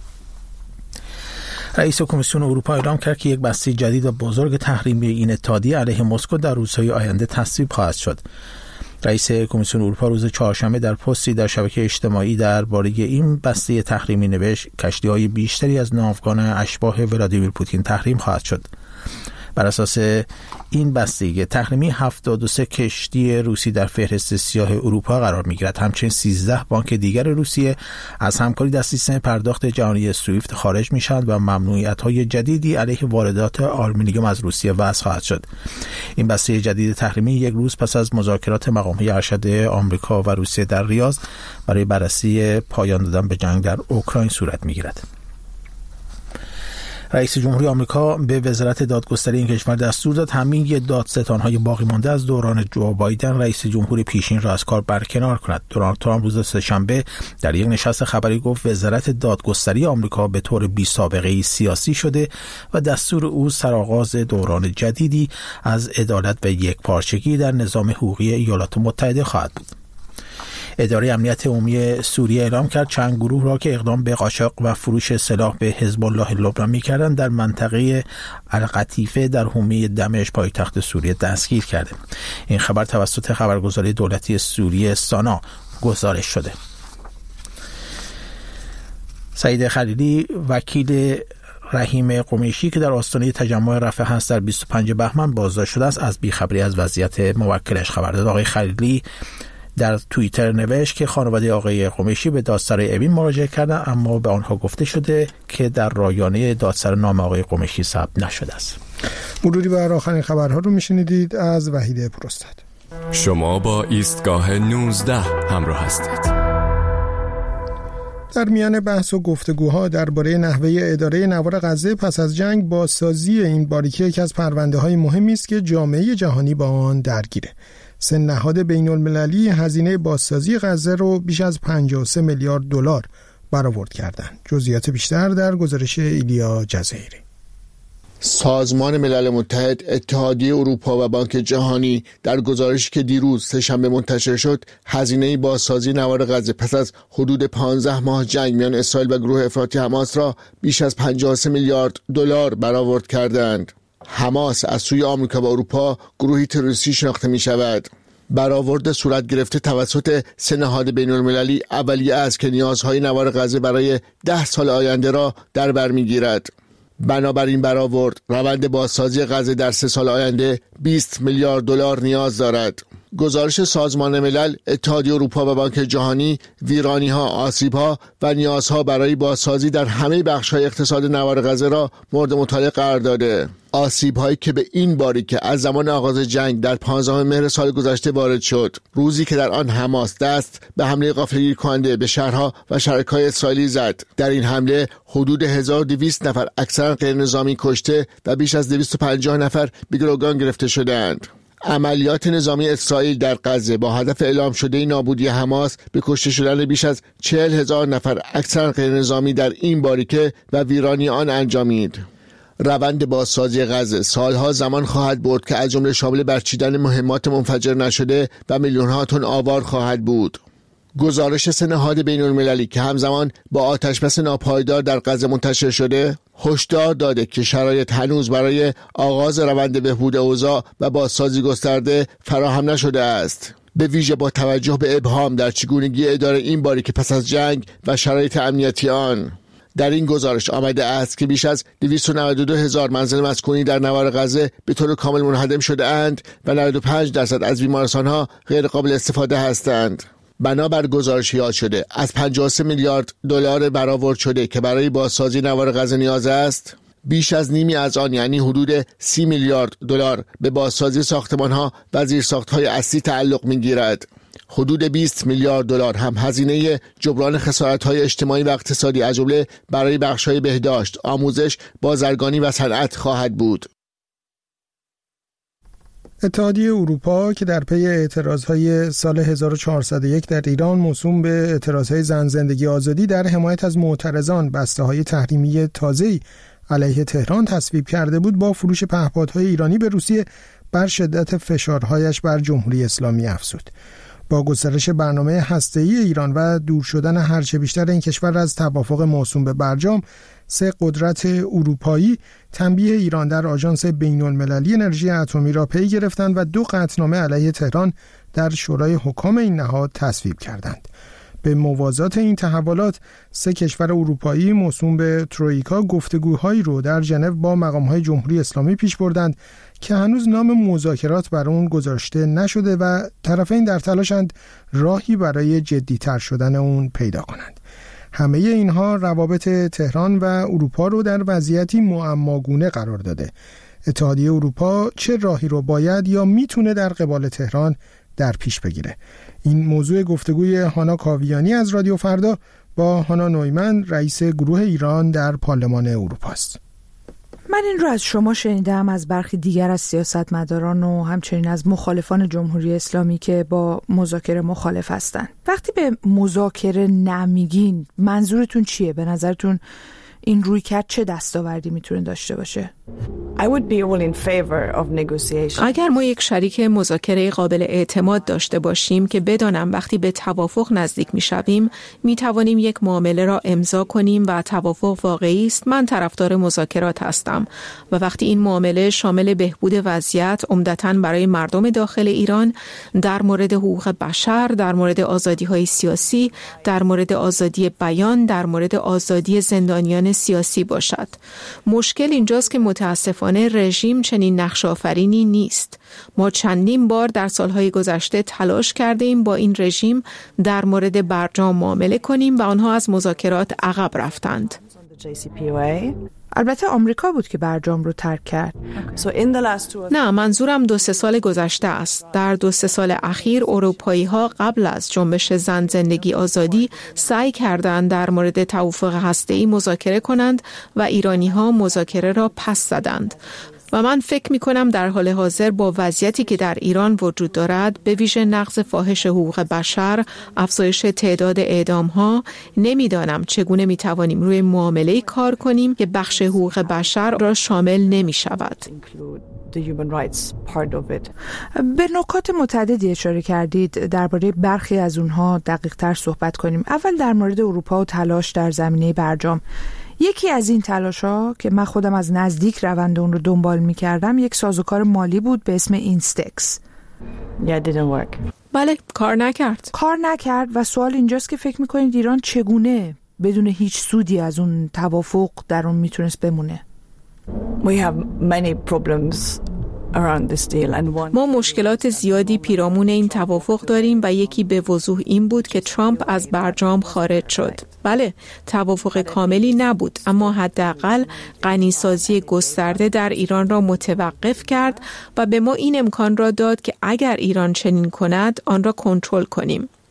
Speaker 2: رئیس کمیسیون اروپا اعلام کرد که یک بسته جدید و بزرگ تحریمی این اتحادیه علیه مسکو در روزهای آینده تصویب خواهد شد. رئیس کمیسیون اروپا روز چهارشنبه در پستی در شبکه اجتماعی درباره این بسته تحریمی نوشت کشتی‌های بیشتری از ناوگان اشباح ولادیمیر پوتین تحریم خواهد شد. بر اساس این بستگی تحریمی هفتاد و سه کشتی روسی در فهرست سیاه اروپا قرار می‌گیرد. همچنین سیزده بانک دیگر روسیه از همکاری در سیستم پرداخت جهانی سویفت خارج می‌شوند و ممنوعیت‌های جدیدی علیه واردات آلومینیوم از روسیه وضع خواهد شد. این بسته جدید تحریمی یک روز پس از مذاکرات مقام‌های ارشد آمریکا و روسیه در ریاض برای بررسی پایان دادن به جنگ در اوکراین صورت می‌گیرد. رئیس جمهوری آمریکا به وزارت دادگستری این کشور دستور داد همه دادستان‌های باقی مانده از دوران جو بایدن رئیس جمهور پیشین را از کار برکنار کند. دونالد ترامپ روز سه‌شنبه در یک نشست خبری گفت وزارت دادگستری آمریکا به طور بی سابقه سیاسی شده و دستور او سرآغاز دوران جدیدی از عدالت و یکپارچگی در نظام حقوقی ایالات متحده خواهد بود. اداره امنیت عمومی سوریه اعلام کرد چند گروه را که اقدام به قاچاق و فروش سلاح به حزب الله لبنان می‌کردند در منطقه القطیفه در حومه دمشق پایتخت سوریه دستگیر کرده. این خبر توسط خبرگزاری دولتی سوریه سانا گزارش شده. سعید خلیلی وکیل رحیم قمیشی که در آستانه تجمع رفح هست در بیست و پنجم بهمن بازداشت شده است از بیخبری از وضعیت موکلش خبر داد. آقای خلیلی در توییتر نوشت که خانواده آقای قمیشی به دادسرای اوین مراجعه کردند، اما به آنها گفته شده که در رایانه دادسر نام آقای قمیشی ثبت نشده است.
Speaker 1: مروری بر آخرین خبرها رو میشنیدید از وحید پوراستاد.
Speaker 18: شما با ایستگاه نوزده همراه هستید.
Speaker 1: در میان بحث و گفتگوها درباره نحوه اداره نوار غزه پس از جنگ، بازسازی این باریکه یکی از پرونده‌های مهمی است که جامعه جهانی با آن درگیره. سه نهاد بین‌المللی هزینه بازسازی غزه رو بیش از پنجاه و سه میلیارد دلار برآورد کردند. جزئیات بیشتر در گزارش ایلیا جزایری.
Speaker 19: سازمان ملل متحد، اتحادیه اروپا و بانک جهانی در گزارشی که دیروز سه‌شنبه منتشر شد، هزینه بازسازی نوار غزه پس از حدود پانزده ماه جنگ میان اسرائیل و گروه افراطی حماس را بیش از پنجاه و سه میلیارد دلار برآورد کردند. حماس از سوی آمریکا و اروپا گروهی تروریستی شناخته می شود. برآورد صورت گرفته توسط سه نهاد بین‌المللی اولیه است که نیازهای نوار غزه برای ده سال آینده را در بر می‌گیرد. بنابراین برآورد روند بازسازی غزه در سه سال آینده بیست میلیارد دلار نیاز دارد. گزارش سازمان ملل، اتحادیه اروپا و بانک جهانی ویرانی‌ها، آسیب‌ها و نیازها برای بازسازی در همه بخش‌های اقتصاد نوار غزه را مورد مطالعه قرار داده. آسیب‌هایی که به این باریکه از زمان آغاز جنگ در پانزدهم مهر سال گذشته وارد شد، روزی که در آن حماس دست به حمله غافلگیر کننده به شهرها و شرکای اسرائیلی زد. در این حمله حدود هزار و دویست نفر اکثرا غیرنظامی کشته و بیش از دویست و پنجاه نفر به گروگان گرفته شدند. عملیات نظامی اسرائیل در غزه با هدف اعلام شده نابودی حماس به کشته شدن بیش از چهل هزار نفر اکثرا غیرنظامی در این باریکه و ویرانی آن انجامید. روند بازسازی غزه سالها زمان خواهد برد که از جمله شامل برچیدن مهمات منفجر نشده و میلیون‌ها تن آوار خواهد بود. گزارش سه نهاد بین‌المللی که همزمان با آتشبس ناپایدار در غزه منتشر شده هشدار داده که شرایط هنوز برای آغاز روند بهبود اوضاع و بازسازی گسترده فراهم نشده است، به ویژه با توجه به ابهام در چگونگی اداره این باری که پس از جنگ و شرایط امنیتی آن. در این گزارش آمده است که بیش از دویست و نود و دو هزار منزل مسکونی در نوار غزه به طور کامل منهدم شده اند و نود و پنج درصد از بیمارستان‌ها غیر قابل استفاده هستند. بنابر گزارش یاد شده از پنجاه و سه میلیارد دلار برآورد شده که برای بازسازی نوار غزه نیاز است، بیش از نیمی از آن یعنی حدود سی میلیارد دلار به بازسازی ساختمان‌ها و زیرساخت‌های اصلی تعلق می‌گیرد. حدود بیست میلیارد دلار هم هزینه جبران خسارت‌های اجتماعی و اقتصادی از جمله برای بخش‌های بهداشت، آموزش، بازرگانی و صنعت خواهد بود.
Speaker 1: اتحادیه اروپا که در پی اعتراضهای سال هزار و چهارصد و یک در ایران موسوم به اعتراضهای زن، زندگی، آزادی در حمایت از معترضان بسته‌های تحریمی تازه‌ای علیه تهران تصویب کرده بود، با فروش پهپادهای ایرانی به روسیه بر شدت فشارهایش بر جمهوری اسلامی افزود. با گسترش برنامه هسته‌ای ایران و دور شدن هرچه بیشتر این کشور از توافق موسوم به برجام، سه قدرت اروپایی تنبیه ایران در آژانس بین‌المللی انرژی اتمی را پی گرفتند و دو قطعنامه علیه تهران در شورای حکام این نهاد تصویب کردند. به موازات این تحولات، سه کشور اروپایی موسوم به ترویکا گفتگوهایی رو در ژنو با مقام‌های جمهوری اسلامی پیش بردند که هنوز نام مذاکرات بر اون گذاشته نشده و طرفین در تلاشند راهی برای جدی‌تر شدن اون پیدا کنند. همه اینها روابط تهران و اروپا رو در وضعیتی معماگونه قرار داده. اتحادیه اروپا چه راهی رو باید یا میتونه در قبال تهران در پیش بگیره؟ این موضوع گفتگوی هانا کاویانی از رادیو فردا با هانا نویمن، رئیس گروه ایران در پارلمان اروپا است.
Speaker 20: من این رو از شما شنیدم، از برخی دیگر از سیاستمداران و همچنین از مخالفان جمهوری اسلامی که با مذاکره مخالف هستند. وقتی به مذاکره نمیگین، منظورتون چیه؟ به نظرتون این رویکرد چه دستاوردی میتونه داشته باشه؟
Speaker 5: اگر ما یک شریک مذاکره قابل اعتماد داشته باشیم که بدانم وقتی به توافق نزدیک میشویم میتوانیم یک معامله را امضا کنیم و توافق واقعی است، من طرفدار مذاکرات هستم و وقتی این معامله شامل بهبود وضعیت عمدتاً برای مردم داخل ایران در مورد حقوق بشر، در مورد آزادی‌های سیاسی، در مورد آزادی بیان، در مورد آزادی زندانیان سیاسی باشد. مشکل اینجاست که متاسفانه رژیم چنین نقش آفرینی نیست. ما چندین بار در سالهای گذشته تلاش کرده ایم با این رژیم در مورد برجام معامله کنیم و آنها از مذاکرات عقب رفتند.
Speaker 20: البته آمریکا بود که برجام رو ترک کرد.
Speaker 5: نه، منظورم دو سه سال گذشته است. در دو سه سال اخیر اروپایی ها قبل از جنبش زن، زندگی، آزادی سعی کردند در مورد توافق هسته‌ای مذاکره کنند و ایرانی ها مذاکره را پس زدند. و من فکر می کنم در حال حاضر با وضعیتی که در ایران وجود دارد، به ویژه نقض فاحش حقوق بشر، افزایش تعداد اعدام ها، نمیدانم چگونه می توانیم روی معامله کار کنیم که بخش حقوق بشر را شامل نمی شود.
Speaker 20: به نکات متعددی اشاره کردید، درباره برخی از اونها دقیق تر صحبت کنیم. اول در مورد اروپا و تلاش در زمینه برجام. یکی از این تلاش‌ها که من خودم از نزدیک روند اون رو دنبال می‌کردم، یک سازوکار مالی بود به اسم اینستکس.
Speaker 5: Yeah, didn't work. بله، کار نکرد.
Speaker 20: کار نکرد و سوال اینجاست که فکر می‌کنید ایران چگونه بدون هیچ سودی از اون توافق در اون میتونست بمونه؟
Speaker 5: We have many problems. ما مشکلات زیادی پیرامون این توافق داریم و یکی به وضوح این بود که ترامپ از برجام خارج شد. بله، توافق کاملی نبود، اما حداقل غنیسازی گسترده در ایران را متوقف کرد و به ما این امکان را داد که اگر ایران چنین کند آن را کنترل کنیم.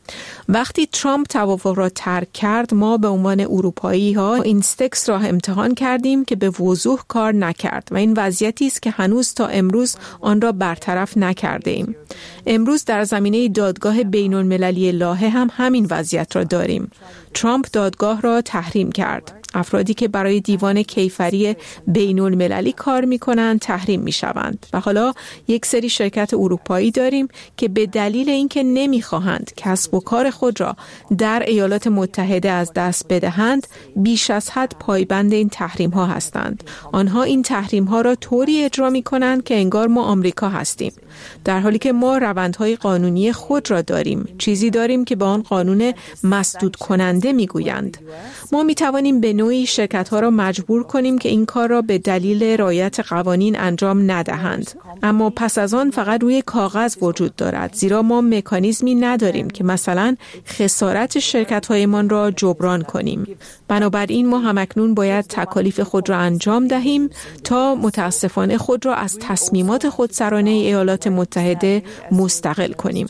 Speaker 5: وقتی ترامپ توافق را ترک کرد، ما به عنوان اروپایی ها این استکس را امتحان کردیم که به وضوح کار نکرد و این وضعیتی است که هنوز تا امروز آن را برطرف نکرده ایم. امروز در زمینه دادگاه بین المللی لاهه هم همین وضعیت را داریم. ترامپ دادگاه را تحریم کرد. افرادی که برای دیوان کیفری بین المللی کار می کنند تحریم می شوند و حالا یک سری شرکت اروپایی داریم که به دلیل اینکه نمی خواهند کسب و کار خود را در ایالات متحده از دست بدهند بیش از حد پایبند این تحریم ها هستند. آنها این تحریم ها را طوری اجرا می کنند که انگار ما آمریکا هستیم، در حالی که ما روندهای قانونی خود را داریم. چیزی داریم که به آن قانون مسدود کننده می گویند. ما می توانیم به نوعی شرکت ها را مجبور کنیم که این کار را به دلیل رعایت قوانین انجام ندهند، اما پس از آن فقط روی کاغذ وجود دارد، زیرا ما مکانیزمی نداریم که مثلا خسارت شرکت هایمان را جبران کنیم. بنابراین ما همکنون باید تکالیف خود را انجام دهیم تا متاسفانه خود را از تصمیمات خودسرانه ایالات متحده مستقل کنیم.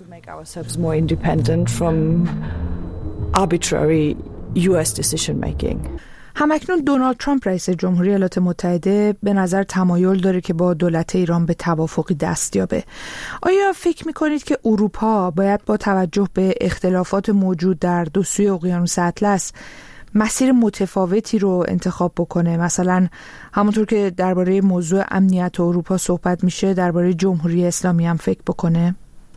Speaker 20: همکنون دونالد ترامپ رئیس جمهوری ایالات متحده به نظر تمایل داره که با دولت ایران به توافقی دست یابه. آیا فکر میکنید که اروپا باید با توجه به اختلافات موجود در دو سوی اقیانوس اطلس مسیر متفاوتی رو انتخاب بکنه؟ مثلا همونطور که درباره موضوع امنیت اروپا صحبت میشه درباره جمهوری اسلامی هم فکر بکنه؟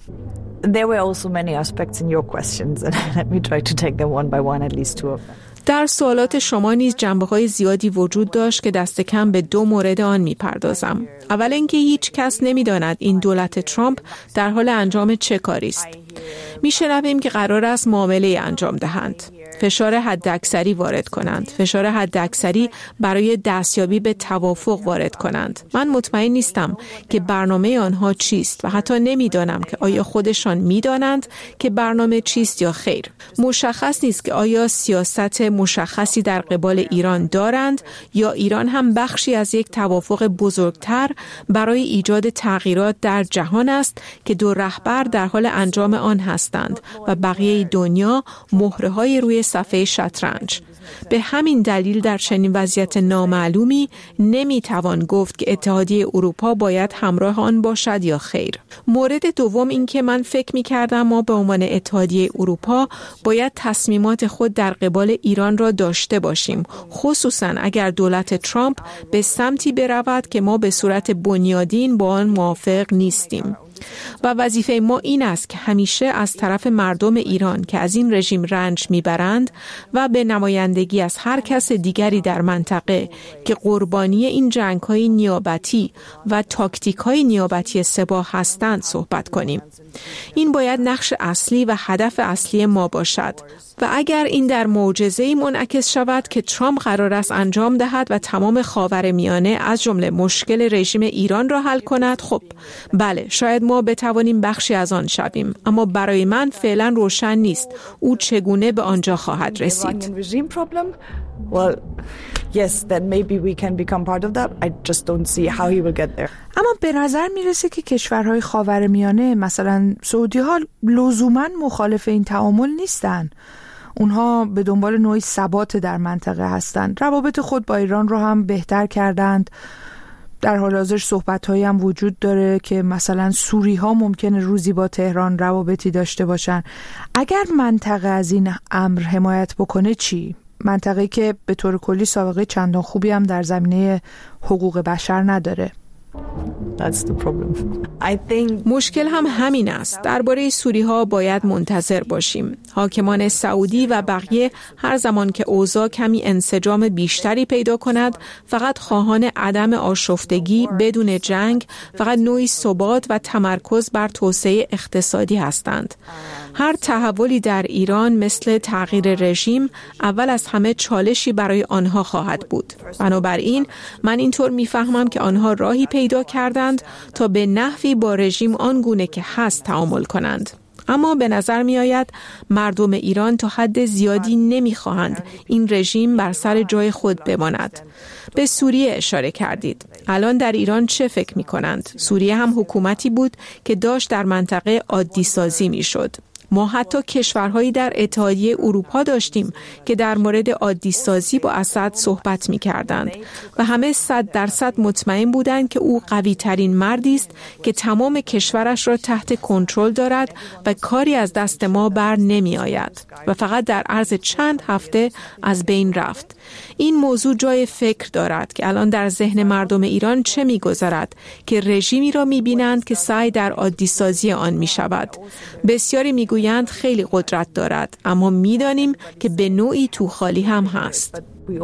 Speaker 21: There were also many aspects in your questions and let me try to take them one by one, at least two of them.
Speaker 5: در سوالات شما نیز جنبه‌های زیادی وجود داشت که دست کم به دو مورد آن می‌پردازم. اول اینکه هیچ کس نمی‌داند این دولت ترامپ در حال انجام چه کاری است. می‌شنویم که قرار است معامله انجام دهند، فشار حداکثری وارد کنند، فشار حداکثری برای دستیابی به توافق وارد کنند. من مطمئن نیستم که برنامه آنها چیست و حتی نمی‌دانم که آیا خودشان می‌دانند که برنامه چیست یا خیر. مشخص نیست که آیا سیاست مشخصی در قبال ایران دارند یا ایران هم بخشی از یک توافق بزرگتر برای ایجاد تغییرات در جهان است که دو رهبر در حال انجام آن هستند و بقیه دنیا مهره‌های روی صفحه شطرنج. به همین دلیل در چنین وضعیت نامعلومی نمیتوان گفت که اتحادیه اروپا باید همراه آن باشد یا خیر. مورد دوم این که من فکر می‌کردم ما به عنوان اتحادیه اروپا باید تصمیمات خود در قبال ایران را داشته باشیم، خصوصا اگر دولت ترامپ به سمتی برود که ما به صورت بنیادین با آن موافق نیستیم. و وظیفه ما این است که همیشه از طرف مردم ایران که از این رژیم رنج میبرند و به نمایندگی از هر کس دیگری در منطقه که قربانی این جنگ‌های نیابتی و تاکتیک‌های نیابتی سپاه هستند صحبت کنیم. این باید نقش اصلی و هدف اصلی ما باشد و اگر این در معجزه‌ای منعکس شود که ترامپ قرار است انجام دهد و تمام خاورمیانه از جمله مشکل رژیم ایران را حل کند، خب بله، شاید ما بتوانیم بخشی از آن شویم، اما برای من فعلا روشن نیست او چگونه به آنجا خواهد رسید.
Speaker 21: Well, yes, then maybe we can become part of that. I just don't see how he will get there.
Speaker 20: اما به نظر میرسه که کشورهای خاورمیانه مثلا سعودی ها لزوماً مخالف این تعامل نیستن. اونها به دنبال نوعی ثبات در منطقه هستند. روابط خود با ایران رو هم بهتر کردند. در حال حاضر صحبت‌هایی هم وجود داره که مثلا سوری ها ممکنه روزی با تهران روابطی داشته باشن. اگر منطقه از این امر حمایت بکنه چی؟ منطقه‌ای که به طور کلی سابقه چندان خوبی هم در زمینه حقوق بشر نداره.
Speaker 21: That's the problem. I think...
Speaker 5: مشکل هم همین است. درباره سوری ها باید منتظر باشیم. حاکمان سعودی و بقیه هر زمان که اوضاع کمی انسجام بیشتری پیدا کند، فقط خواهان عدم آشفتگی بدون جنگ، فقط نوعی ثبات و تمرکز بر توسعه اقتصادی هستند. هر تحولی در ایران مثل تغییر رژیم اول از همه چالشی برای آنها خواهد بود. بنابراین من اینطور میفهمم که آنها راهی پیدا کردند تا به نحوی با رژیم آنگونه که هست تعامل کنند. اما به نظر می آید مردم ایران تا حد زیادی نمی خواهند این رژیم بر سر جای خود بماند. به سوریه اشاره کردید. الان در ایران چه فکر می کنند؟ سوریه هم حکومتی بود که داشت در منطقه عادی سازی می شد. ما حتی کشورهایی در اتحادیه اروپا داشتیم که در مورد عادی سازی با اسد صحبت می کردند و همه صد درصد مطمئن بودند که او قوی ترین مردی است که تمام کشورش را تحت کنترل دارد و کاری از دست ما بر نمی آید و فقط در عرض چند هفته از بین رفت. این موضوع جای فکر دارد که الان در ذهن مردم ایران چه می گذرد که رژیمی را می بینند که سعی در عادی سازی آن می شود. بسیاری می گویند خیلی قدرت دارد، اما می دانیم که به نوعی تو خالی هم هست.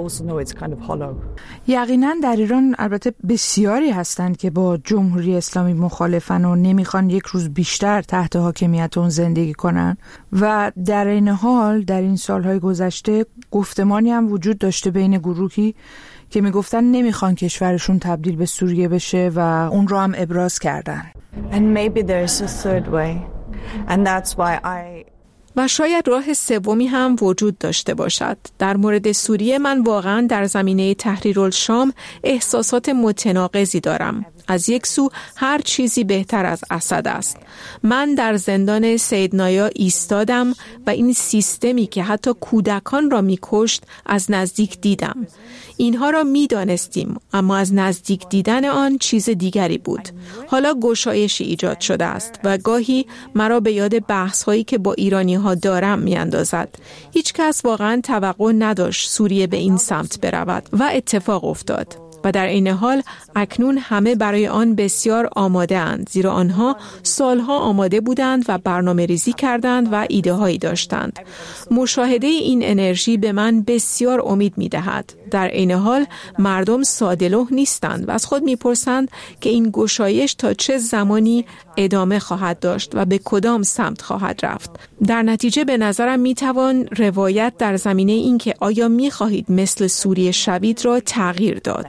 Speaker 20: یقینا در ایران البته بسیاری هستند که با جمهوری اسلامی مخالفن و نمیخوان یک روز بیشتر تحت حاکمیت اون زندگی کنن و در این حال در این سالهای گذشته گفتمانی هم وجود داشته بین گروهی که میگفتن نمیخوان کشورشون تبدیل به سوریه بشه و اون رو هم ابراز کردن.
Speaker 21: And maybe there's a third way. And that's why I
Speaker 5: و شاید راه سومی هم وجود داشته باشد. در مورد سوریه من واقعا در زمینه تحریرالشام احساسات متناقضی دارم. از یک سو هر چیزی بهتر از اسد است. من در زندان سیدنایا ایستادم و این سیستمی که حتی کودکان را می‌کشت از نزدیک دیدم. اینها را می‌دانستیم، اما از نزدیک دیدن آن چیز دیگری بود. حالا گشایشی ایجاد شده است و گاهی مرا به یاد بحث‌هایی که با ایرانی‌ها دارم می‌اندازد. هیچ کس واقعا توقع نداشت سوریه به این سمت برود و اتفاق افتاد. و در این حال اکنون همه برای آن بسیار آماده اند، زیرا آنها سالها آماده بودند و برنامه ریزی کردند و ایده هایی داشتند. مشاهده این انرژی به من بسیار امید می دهد. در این حال مردم ساده‌لوح نیستند و از خود می پرسند که این گشایش تا چه زمانی ادامه خواهد داشت و به کدام سمت خواهد رفت. در نتیجه به نظرم می توان روایت در زمینه این که آیا می خواهید مثل سوریه شوید را تغییر داد.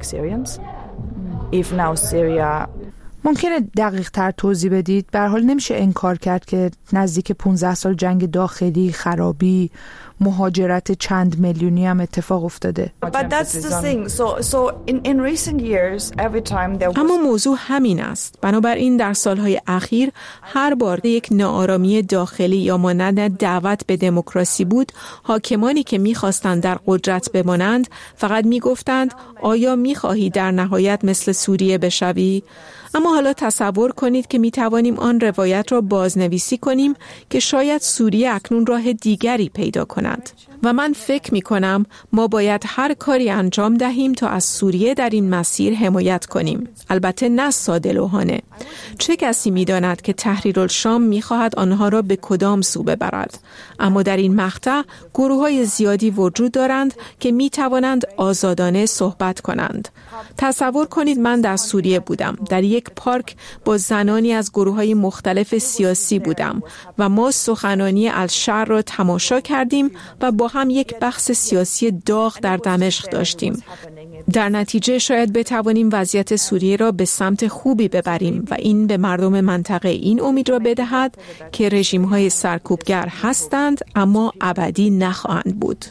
Speaker 20: ممکنه دقیق تر توضیح بدید؟ به هر حال نمیشه انکار کرد که نزدیک پانزده سال جنگ داخلی، خرابی، مهاجرت چند میلیونی هم اتفاق افتاده.
Speaker 5: اما موضوع همین است. بنابراین در سالهای اخیر هر بار یک ناآرامی داخلی یا مانند دعوت به دموکراسی بود، حاکمانی که می‌خواستند در قدرت بمانند فقط می‌گفتند آیا می‌خواهی در نهایت مثل سوریه بشوی؟ اما حالا تصور کنید که می توانیم آن روایت را بازنویسی کنیم که شاید سوریه اکنون راه دیگری پیدا کند. و من فکر می کنم ما باید هر کاری انجام دهیم تا از سوریه در این مسیر حمایت کنیم. البته نه ساده‌لوحانه. چه کسی می داند که تحریرالشام می خواهد آنها را به کدام سو ببرد؟ اما در این مقطع گروه های زیادی وجود دارند که می توانند آزادانه صحبت کنند. تصور کنید من در سوریه بودم. در یک پارک با زنانی از گروه‌های مختلف سیاسی بودم و ما سخنرانی الشعر را تماشا کردیم و با هم یک بحث سیاسی داغ در دمشق داشتیم. در نتیجه شاید بتوانیم وضعیت سوریه را به سمت خوبی ببریم و این به مردم منطقه این امید را بدهد که رژیم‌های سرکوبگر هستند اما ابدی نخواهند بود.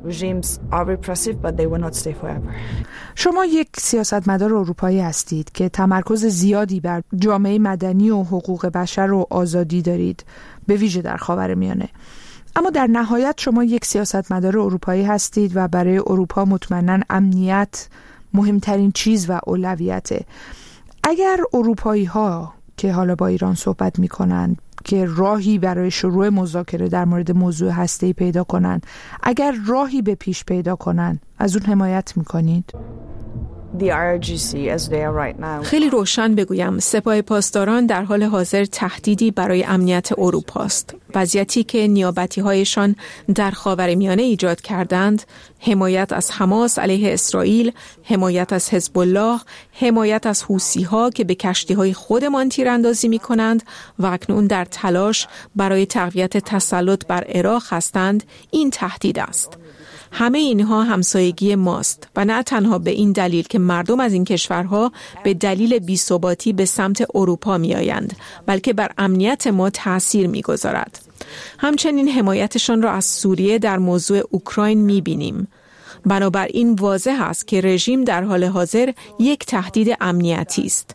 Speaker 20: شما یک سیاستمدار اروپایی هستید که تمرکز زیادی بر جامعه مدنی و حقوق بشر و آزادی دارید، به ویژه در خاورمیانه. اما در نهایت شما یک سیاستمدار اروپایی هستید و برای اروپا مطمئناً امنیت مهمترین چیز و اولویته. اگر اروپایی ها که حالا با ایران صحبت می کنند که راهی برای شروع مذاکره در مورد موضوع هسته‌ای پیدا کنند، اگر راهی به پیش پیدا کنند، از اون حمایت می کنید؟
Speaker 5: خیلی روشن بگویم سپاه پاسداران در حال حاضر تهدیدی برای امنیت اروپا است. وضعیتی که نیابتی‌هایشان در خاورمیانه ایجاد کردند، حمایت از حماس علیه اسرائیل، حمایت از حزب الله، حمایت از حوثی‌ها که به کشتی‌های خودمان تیراندازی می‌کنند و اکنون در تلاش برای تقویت تسلط بر عراق هستند، این تهدید است. همه اینها همسایگی ماست و نه تنها به این دلیل که مردم از این کشورها به دلیل بی‌ثباتی به سمت اروپا می‌آیند، بلکه بر امنیت ما تأثیر می‌گذارد. همچنین حمایتشان را از سوریه در موضوع اوکراین می‌بینیم. بنابراین واضح است که رژیم در حال حاضر یک تهدید امنیتی است.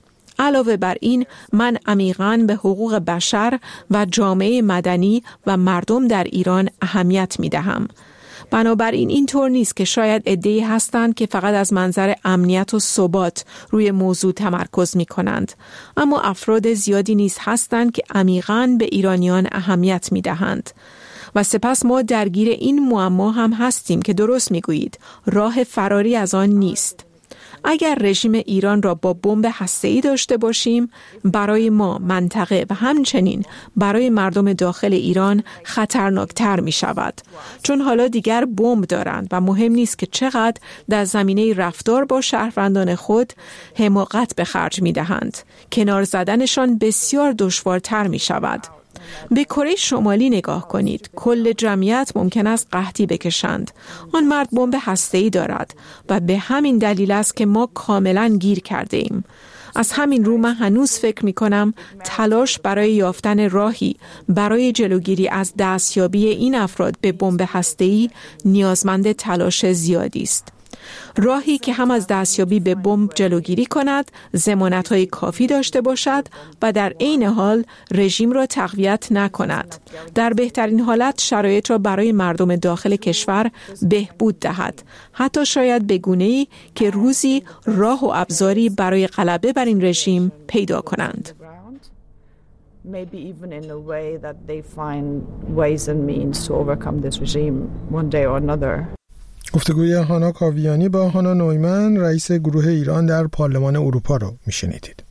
Speaker 5: علاوه بر این من عمیقاً به حقوق بشر و جامعه مدنی و مردم در ایران اهمیت می دهم. بنابراین اینطور نیست که شاید عده‌ای هستند که فقط از منظر امنیت و ثبات روی موضوع تمرکز می کنند. اما افراد زیادی نیز هستند که عمیقاً به ایرانیان اهمیت می دهند. و سپس ما درگیر این معما هم هستیم که درست می گویید راه فراری از آن نیست. اگر رژیم ایران را با بمب هسته‌ای داشته باشیم، برای ما منطقه و همچنین برای مردم داخل ایران خطرناکتر می شود. چون حالا دیگر بمب دارند و مهم نیست که چقدر در زمینه رفتار با شهروندان خود حماقت به خرج می دهند. کنار زدنشان بسیار دشوارتر می شود. به کره شمالی نگاه کنید. کل جمعیت ممکن است قحطی بکشند. آن مرد بمب هسته‌ای دارد و به همین دلیل است که ما کاملا گیر کرده ایم. از همین رو من هنوز فکر می کنم تلاش برای یافتن راهی برای جلوگیری از دستیابی این افراد به بمب هسته‌ای نیازمند تلاش زیادی است. راهی که هم از دستیابی به بمب جلوگیری کند، ضمانت‌های کافی داشته باشد و در عین حال رژیم را تقویت نکند. در بهترین حالت شرایط را برای مردم داخل کشور بهبود دهد. حتی شاید به گونه‌ای که روزی راه و ابزاری برای غلبه بر این رژیم پیدا کنند.
Speaker 21: Maybe even in a way that they find ways and means to overcome this regime one day or another.
Speaker 1: گفتگوی هانا کاویانی با هانا نویمن، رئیس گروه ایران در پارلمان اروپا رو میشنیدید.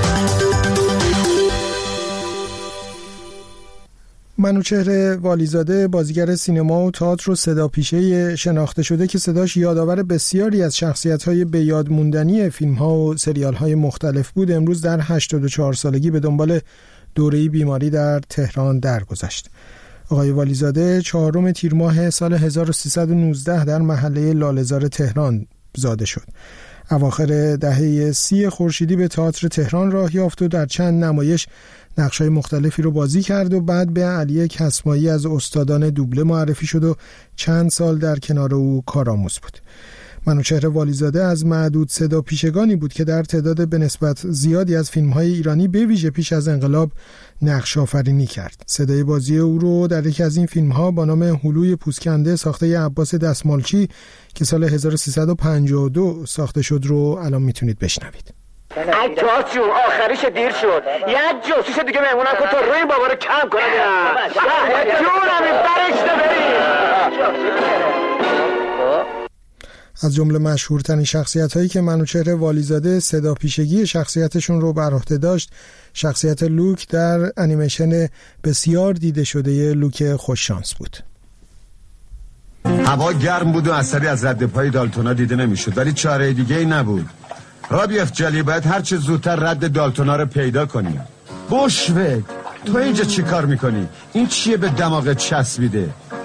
Speaker 1: منوچهر والیزاده، بازیگر سینما و تئاتر و صداپیشه شناخته شده که صداش یادآور بسیاری از شخصیت‌های به یاد موندنی فیلم‌ها و سریال‌های مختلف بود، امروز در هشتاد و چهار سالگی به دنبال دوره‌ای بیماری در تهران درگذشت. آقای والیزاده چهارم تیر ماه سال هزار و سیصد و نوزده در محله لاله‌زار تهران زاده شد. اواخر دهه سی خورشیدی به تئاتر تهران راه یافت و در چند نمایش نقش‌های مختلفی رو بازی کرد و بعد به علی کسمایی از استادان دوبله معرفی شد و چند سال در کنار او کارآموز بود. منوچهر والیزاده از معدود صدا پیشگانی بود که در تعداد به نسبت زیادی از فیلم‌های ایرانی به ویژه پیش از انقلاب نقش آفرینی کرد. صدای بازی او رو در یکی از این فیلم‌ها با نام هلوی پوستکنده ساخته عباس دستمالچی که سال هزار و سیصد و پنجاه و دو ساخته شد رو الان میتونید بشنوید.
Speaker 3: عجاز جون آخریش دیر شد. یه جوسیش دیگه مهمونم کن تا روی بابا رو کم کنم. یا جونم این برشته بریم.
Speaker 1: از جمله مشهورترین شخصیت‌هایی که منوچهر والیزاده صدا پیشگی شخصیتشون رو بر عهده داشت، شخصیت لوک در انیمیشن بسیار دیده شده لوک خوششانس بود.
Speaker 22: هوا گرم بود و اثری از رد پای دالتونا دیده نمی‌شد، ولی چاره دیگه ای نبود. رابیف جلی باید هر چه زودتر رد دالتونا رو پیدا کنی. بوشوک، تو اینجا چی کار میکنی؟ این چیه به دماغت چسبیده؟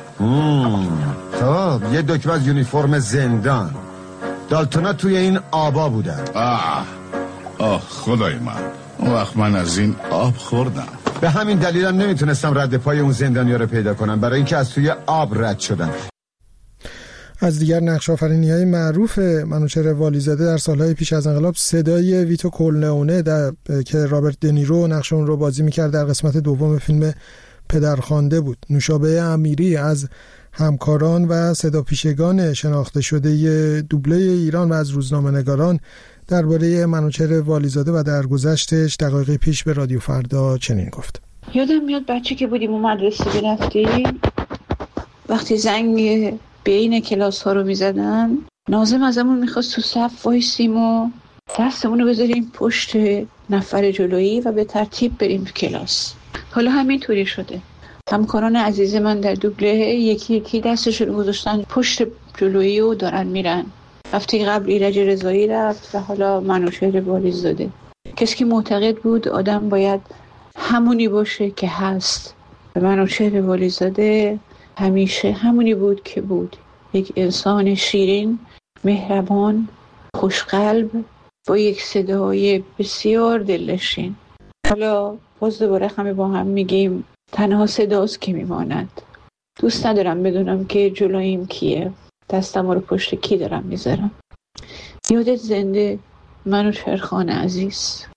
Speaker 22: خب یه دکمه از یونیفرم زندان. دالتونا توی این آبا بودن.
Speaker 23: آه آه خدای من، اون وقت من از این آب خوردم.
Speaker 22: به همین دلیلم نمیتونستم رد پای اون زندانیا رو پیدا کنم، برای اینکه از توی آب رد شدن.
Speaker 1: از دیگر نقش آفرینی‌های معروف منوچهر والیزاده در سالهای پیش از انقلاب صدای ویتو کورلئونه در که رابرت دنیرو نقش اون رو بازی می‌کرد در قسمت دوم فیلم پدرخوانده بود. نوشابه امیری از همکاران و صداپیشگان شناخته شده دوبله ایران و از روزنامه‌نگاران درباره منوچهر والیزاده و درگذشتش دقایق پیش به رادیو فردا چنین گفت.
Speaker 24: یادم میاد بچه که بودیم اون مدرسه رفتیم، وقتی زنگ بین کلاس ها رو میزدن، ناظم ازمون میخواست تو صف وایسیم و دستمون رو بذاریم پشت نفر جلویی و به ترتیب بریم تو کلاس. حالا همینطوری شده. همکاران عزیز من در دوبله یکی یکی دستشون گذاشتن پشت جلویی و دارن میرن. هفته قبل ایرج رضایی رفت و حالا منوچهر والیزاده. کسی که معتقد بود آدم باید همونی باشه که هست. منوچهر والیزاده همیشه همونی بود که بود. یک انسان شیرین، مهربان، خوشقلب با یک صدای بسیار دلنشین. حالا باز دوباره همه با هم میگیم تنها صداست که میماند. دوست ندارم بدونم که جلویم کیه، دستم رو پشت کی دارم میذارم. یادت زنده منوچهر خان عزیز.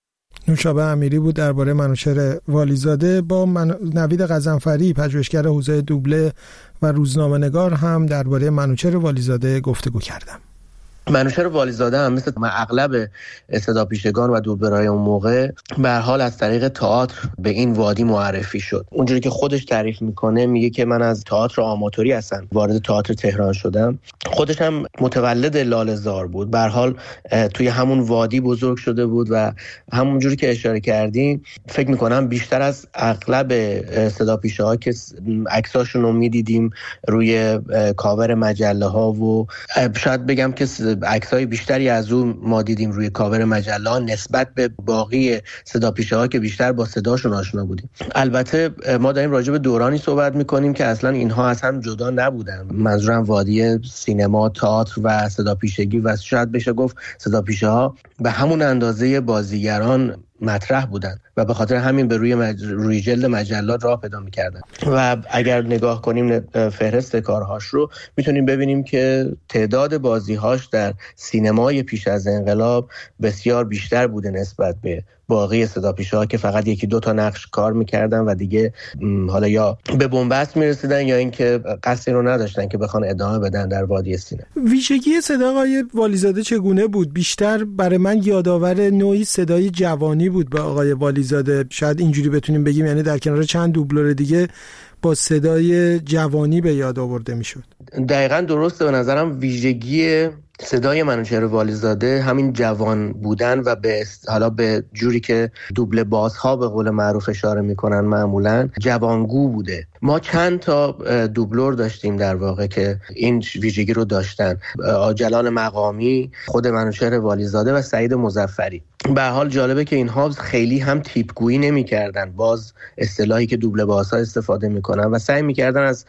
Speaker 1: نوشابه امیری بود درباره منوچهر والیزاده. با من... نوید غضنفری پژوهشگر حوزه دوبله و روزنامه‌نگار هم درباره منوچهر والیزاده گفتگو کردم.
Speaker 4: منوچهر والیزاده هم مثل اغلب صداپیشگان و دوربرای اون موقع به هر حال از طریق تئاتر به این وادی معرفی شد. اونجوری که خودش تعریف میکنه، میگه که من از تئاتر آماتوری هستم وارد تئاتر تهران شدم. خودش هم متولد لاله‌زار بود. به هر حال توی همون وادی بزرگ شده بود و همونجوری که اشاره کردیم فکر میکنم بیشتر از اغلب صداپیشه‌ها که عکساشون رو میدیدیم روی کاور مجله ها و شاید بگم که عکسای بیشتری از اون ما دیدیم روی کاور مجله نسبت به باقی صداپیشه‌ها که بیشتر با صداشون آشنا بودیم. البته ما داریم راجع به دورانی صحبت میکنیم که اصلا اینها از هم جدا نبودن. منظورم وادی سینما، تئاتر و صداپیشگی و شاید بشه گفت صداپیشه‌ها به همون اندازه بازیگران مطرح بودن و به خاطر همین به روی مج... روی جلد مجلات راه پیدا می‌کردن. و اگر نگاه کنیم فهرست کارهاش رو میتونیم ببینیم که تعداد بازی‌هاش در سینمای پیش از انقلاب بسیار بیشتر بوده نسبت به باقی صداپیشه‌ها که فقط یکی دو تا نقش کار می‌کردن و دیگه حالا یا به بنبست می‌رسیدن یا اینکه قصدی رو نداشتن که بخوان ادامه بدن در وادی سینما.
Speaker 1: ویژگی صدای آقای والیزاده چگونه بود؟ بیشتر برای من یادآور نوعی صدای جوانی بود به آقای والیزاده، شاید اینجوری بتونیم بگیم، یعنی در کنار چند دوبلور دیگه با صدای جوانی به یاد آورده میشد.
Speaker 4: دقیقاً درسته. به نظرم ویژگی صدای منوچهر والیزاده همین جوان بودن و به حالا به جوری که دوبله بازها به قول معروف اشاره میکنن معمولا جوانگو بوده. ما چند تا دوبلور داشتیم در واقع که این ویژگی رو داشتن، جلال مقامی، خود منوچهر والیزاده و سعید مظفری. به هر حال جالبه که اینها خیلی هم تیپگویی نمی‌کردن، باز اصطلاحی که دوبله بازها استفاده میکنن و سعی میکردن از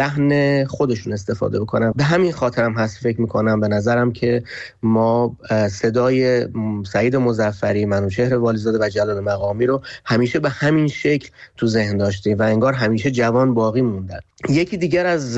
Speaker 4: لحن خودشون استفاده بکنن. به همین خاطر هم هست فکر میکنم به نظرم که ما صدای سعید مظفری، منوچهر والیزاده و جلال مقامی رو همیشه به همین شکل تو ذهن داشتیم و انگار همیشه جوان باقی موندن. یکی دیگر از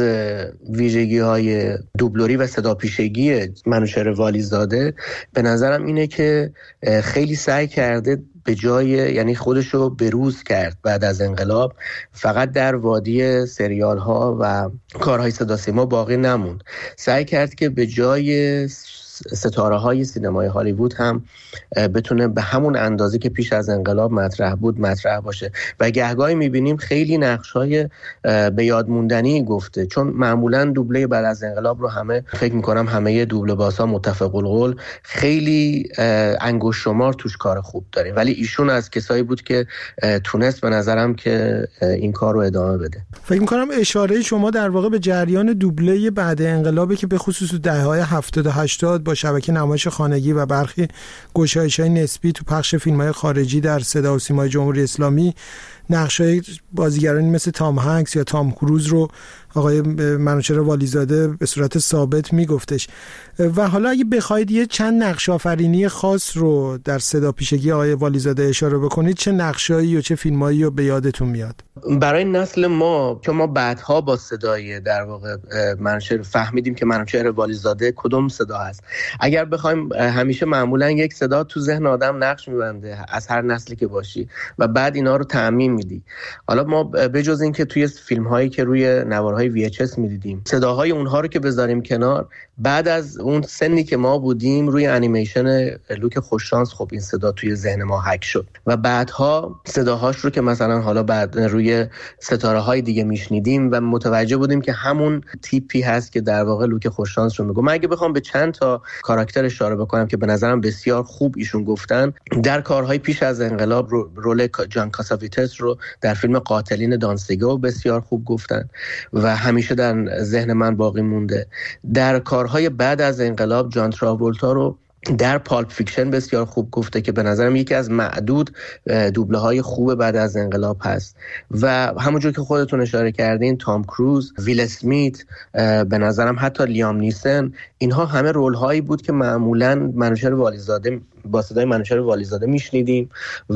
Speaker 4: ویژگی‌های دوبلوری و صداپیشگی منوچهر والیزاده به نظرم اینه که خیلی سعی کرده به جای یعنی خودشو بروز کرد بعد از انقلاب فقط در وادی سریال ها و کارهای صدا سیما باقی نموند. سعی کرد که به جای ستاره های سینمای هالیوود هم بتونه به همون اندازه که پیش از انقلاب مطرح بود مطرح باشه و گهگاهی میبینیم خیلی نقش های به یاد موندنی گفته، چون معمولا دوبله بعد از انقلاب رو همه فکر میکنم همه دوبله بازها متفق القول خیلی انگشت شمار توش کار خوب داره، ولی ایشون از کسایی بود که تونست به نظرم که این کار رو ادامه بده.
Speaker 1: فکر میکنم اشاره شما در واقع به جریان دوبله بعد انقلابی که به خصوص دهه‌های هفتاد و هشتاد با شبکه نمایش خانگی و برخی گشایش‌های نسبی تو پخش فیلم‌های خارجی در صدا و سیمای جمهوری اسلامی نقش‌های بازیگرانی مثل تام هنگس یا تام کروز رو آقای منوچهر والیزاده به صورت ثابت میگفتش. و حالا اگه بخواید یه چند نقش آفرینی خاص رو در صدا پیشگی آقای والیزاده اشاره بکنید، چه نقشایی و چه فیلمایی رو به یادتون میاد؟
Speaker 4: برای نسل ما که ما بعدها با صدای در واقع منوچهر فهمیدیم که منوچهر والیزاده کدوم صدا هست. اگر بخوایم همیشه معمولا یک صدا تو ذهن آدم نقش میبنده از هر نسلی که باشی و بعد اینا رو تعمیم میدی. حالا ما بجز این که توی فیلم هایی که روی نوارهای وی اچ اس میدیدیم صداهای اونها رو که بذاریم کنار، بعد از اون سنی که ما بودیم روی انیمیشن لوک خوششانس خب این صدا توی ذهن ما هک شد و بعدها صداهاش رو که مثلا حالا بعد روی ستاره های دیگه میشنیدیم و متوجه بودیم که همون تیپی هست که در واقع لوک خوششانس رو میگه. من اگه بخوام به چند تا کاراکتر اشاره بکنم که به نظرم بسیار خوب ایشون گفتن در کارهای پیش از انقلاب، رول جان کاساویتس رو در فیلم قاتلین دانسیگو بسیار خوب گفتن و همیشه در ذهن من باقی مونده. در کارهای بعد از انقلاب جان تراولتا رو در پالپ فیکشن بسیار خوب گفته که به نظرم یکی از معدود دوبله های خوب بعد از انقلاب هست و همونجور که خودتون اشاره کردین تام کروز، ویل اسمیت، به نظرم حتی لیام نیسن، اینها همه رول هایی بود که معمولا منوچهر والیزاده با صدای منوچهر والیزاده میشنیدیم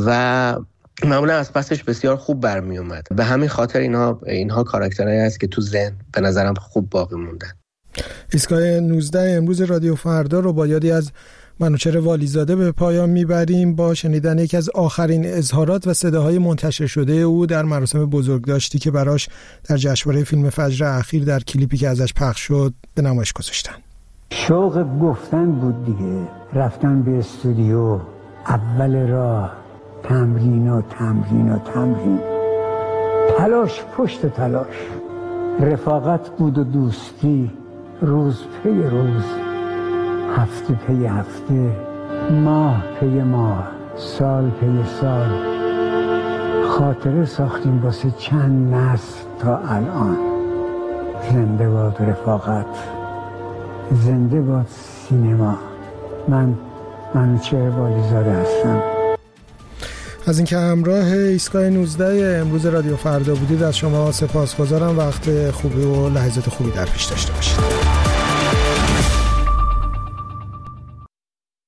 Speaker 4: و معمولا از پسش بسیار خوب برمی اومد. به همین خاطر اینها اینها کاراکترهایی هست که تو ذهن به نظرم خوب باقی موندن.
Speaker 1: ایستگاه نوزده امروز رادیو فردا رو با یادی از منوچهر والیزاده به پایان میبریم با شنیدن یکی از آخرین اظهارات و صداهای منتشر شده او در مراسم بزرگداشتی که براش در جشنواره فیلم فجر اخیر در کلیپی که ازش پخش شد به نمایش گذاشتن.
Speaker 6: شوق گفتن بود دیگه، رفتن به استودیو، اول راه تمرین و تمرین و تمرین، تلاش پشت تلاش، رفاقت بود و دوستی، روز پی روز، هفته پی هفته، ماه پی ماه، سال پی سال، خاطره ساختیم واسه چند نسل تا الان. زنده باد رفاقت، زنده باد سینما. من منوچهر والیزاده هستم.
Speaker 1: از اینکه همراه ایستگاه نوزده امروز رادیو فردا بودید از شما سپاسگزارم. وقت خوبی و لحظات خوبی در پیش داشته باشید.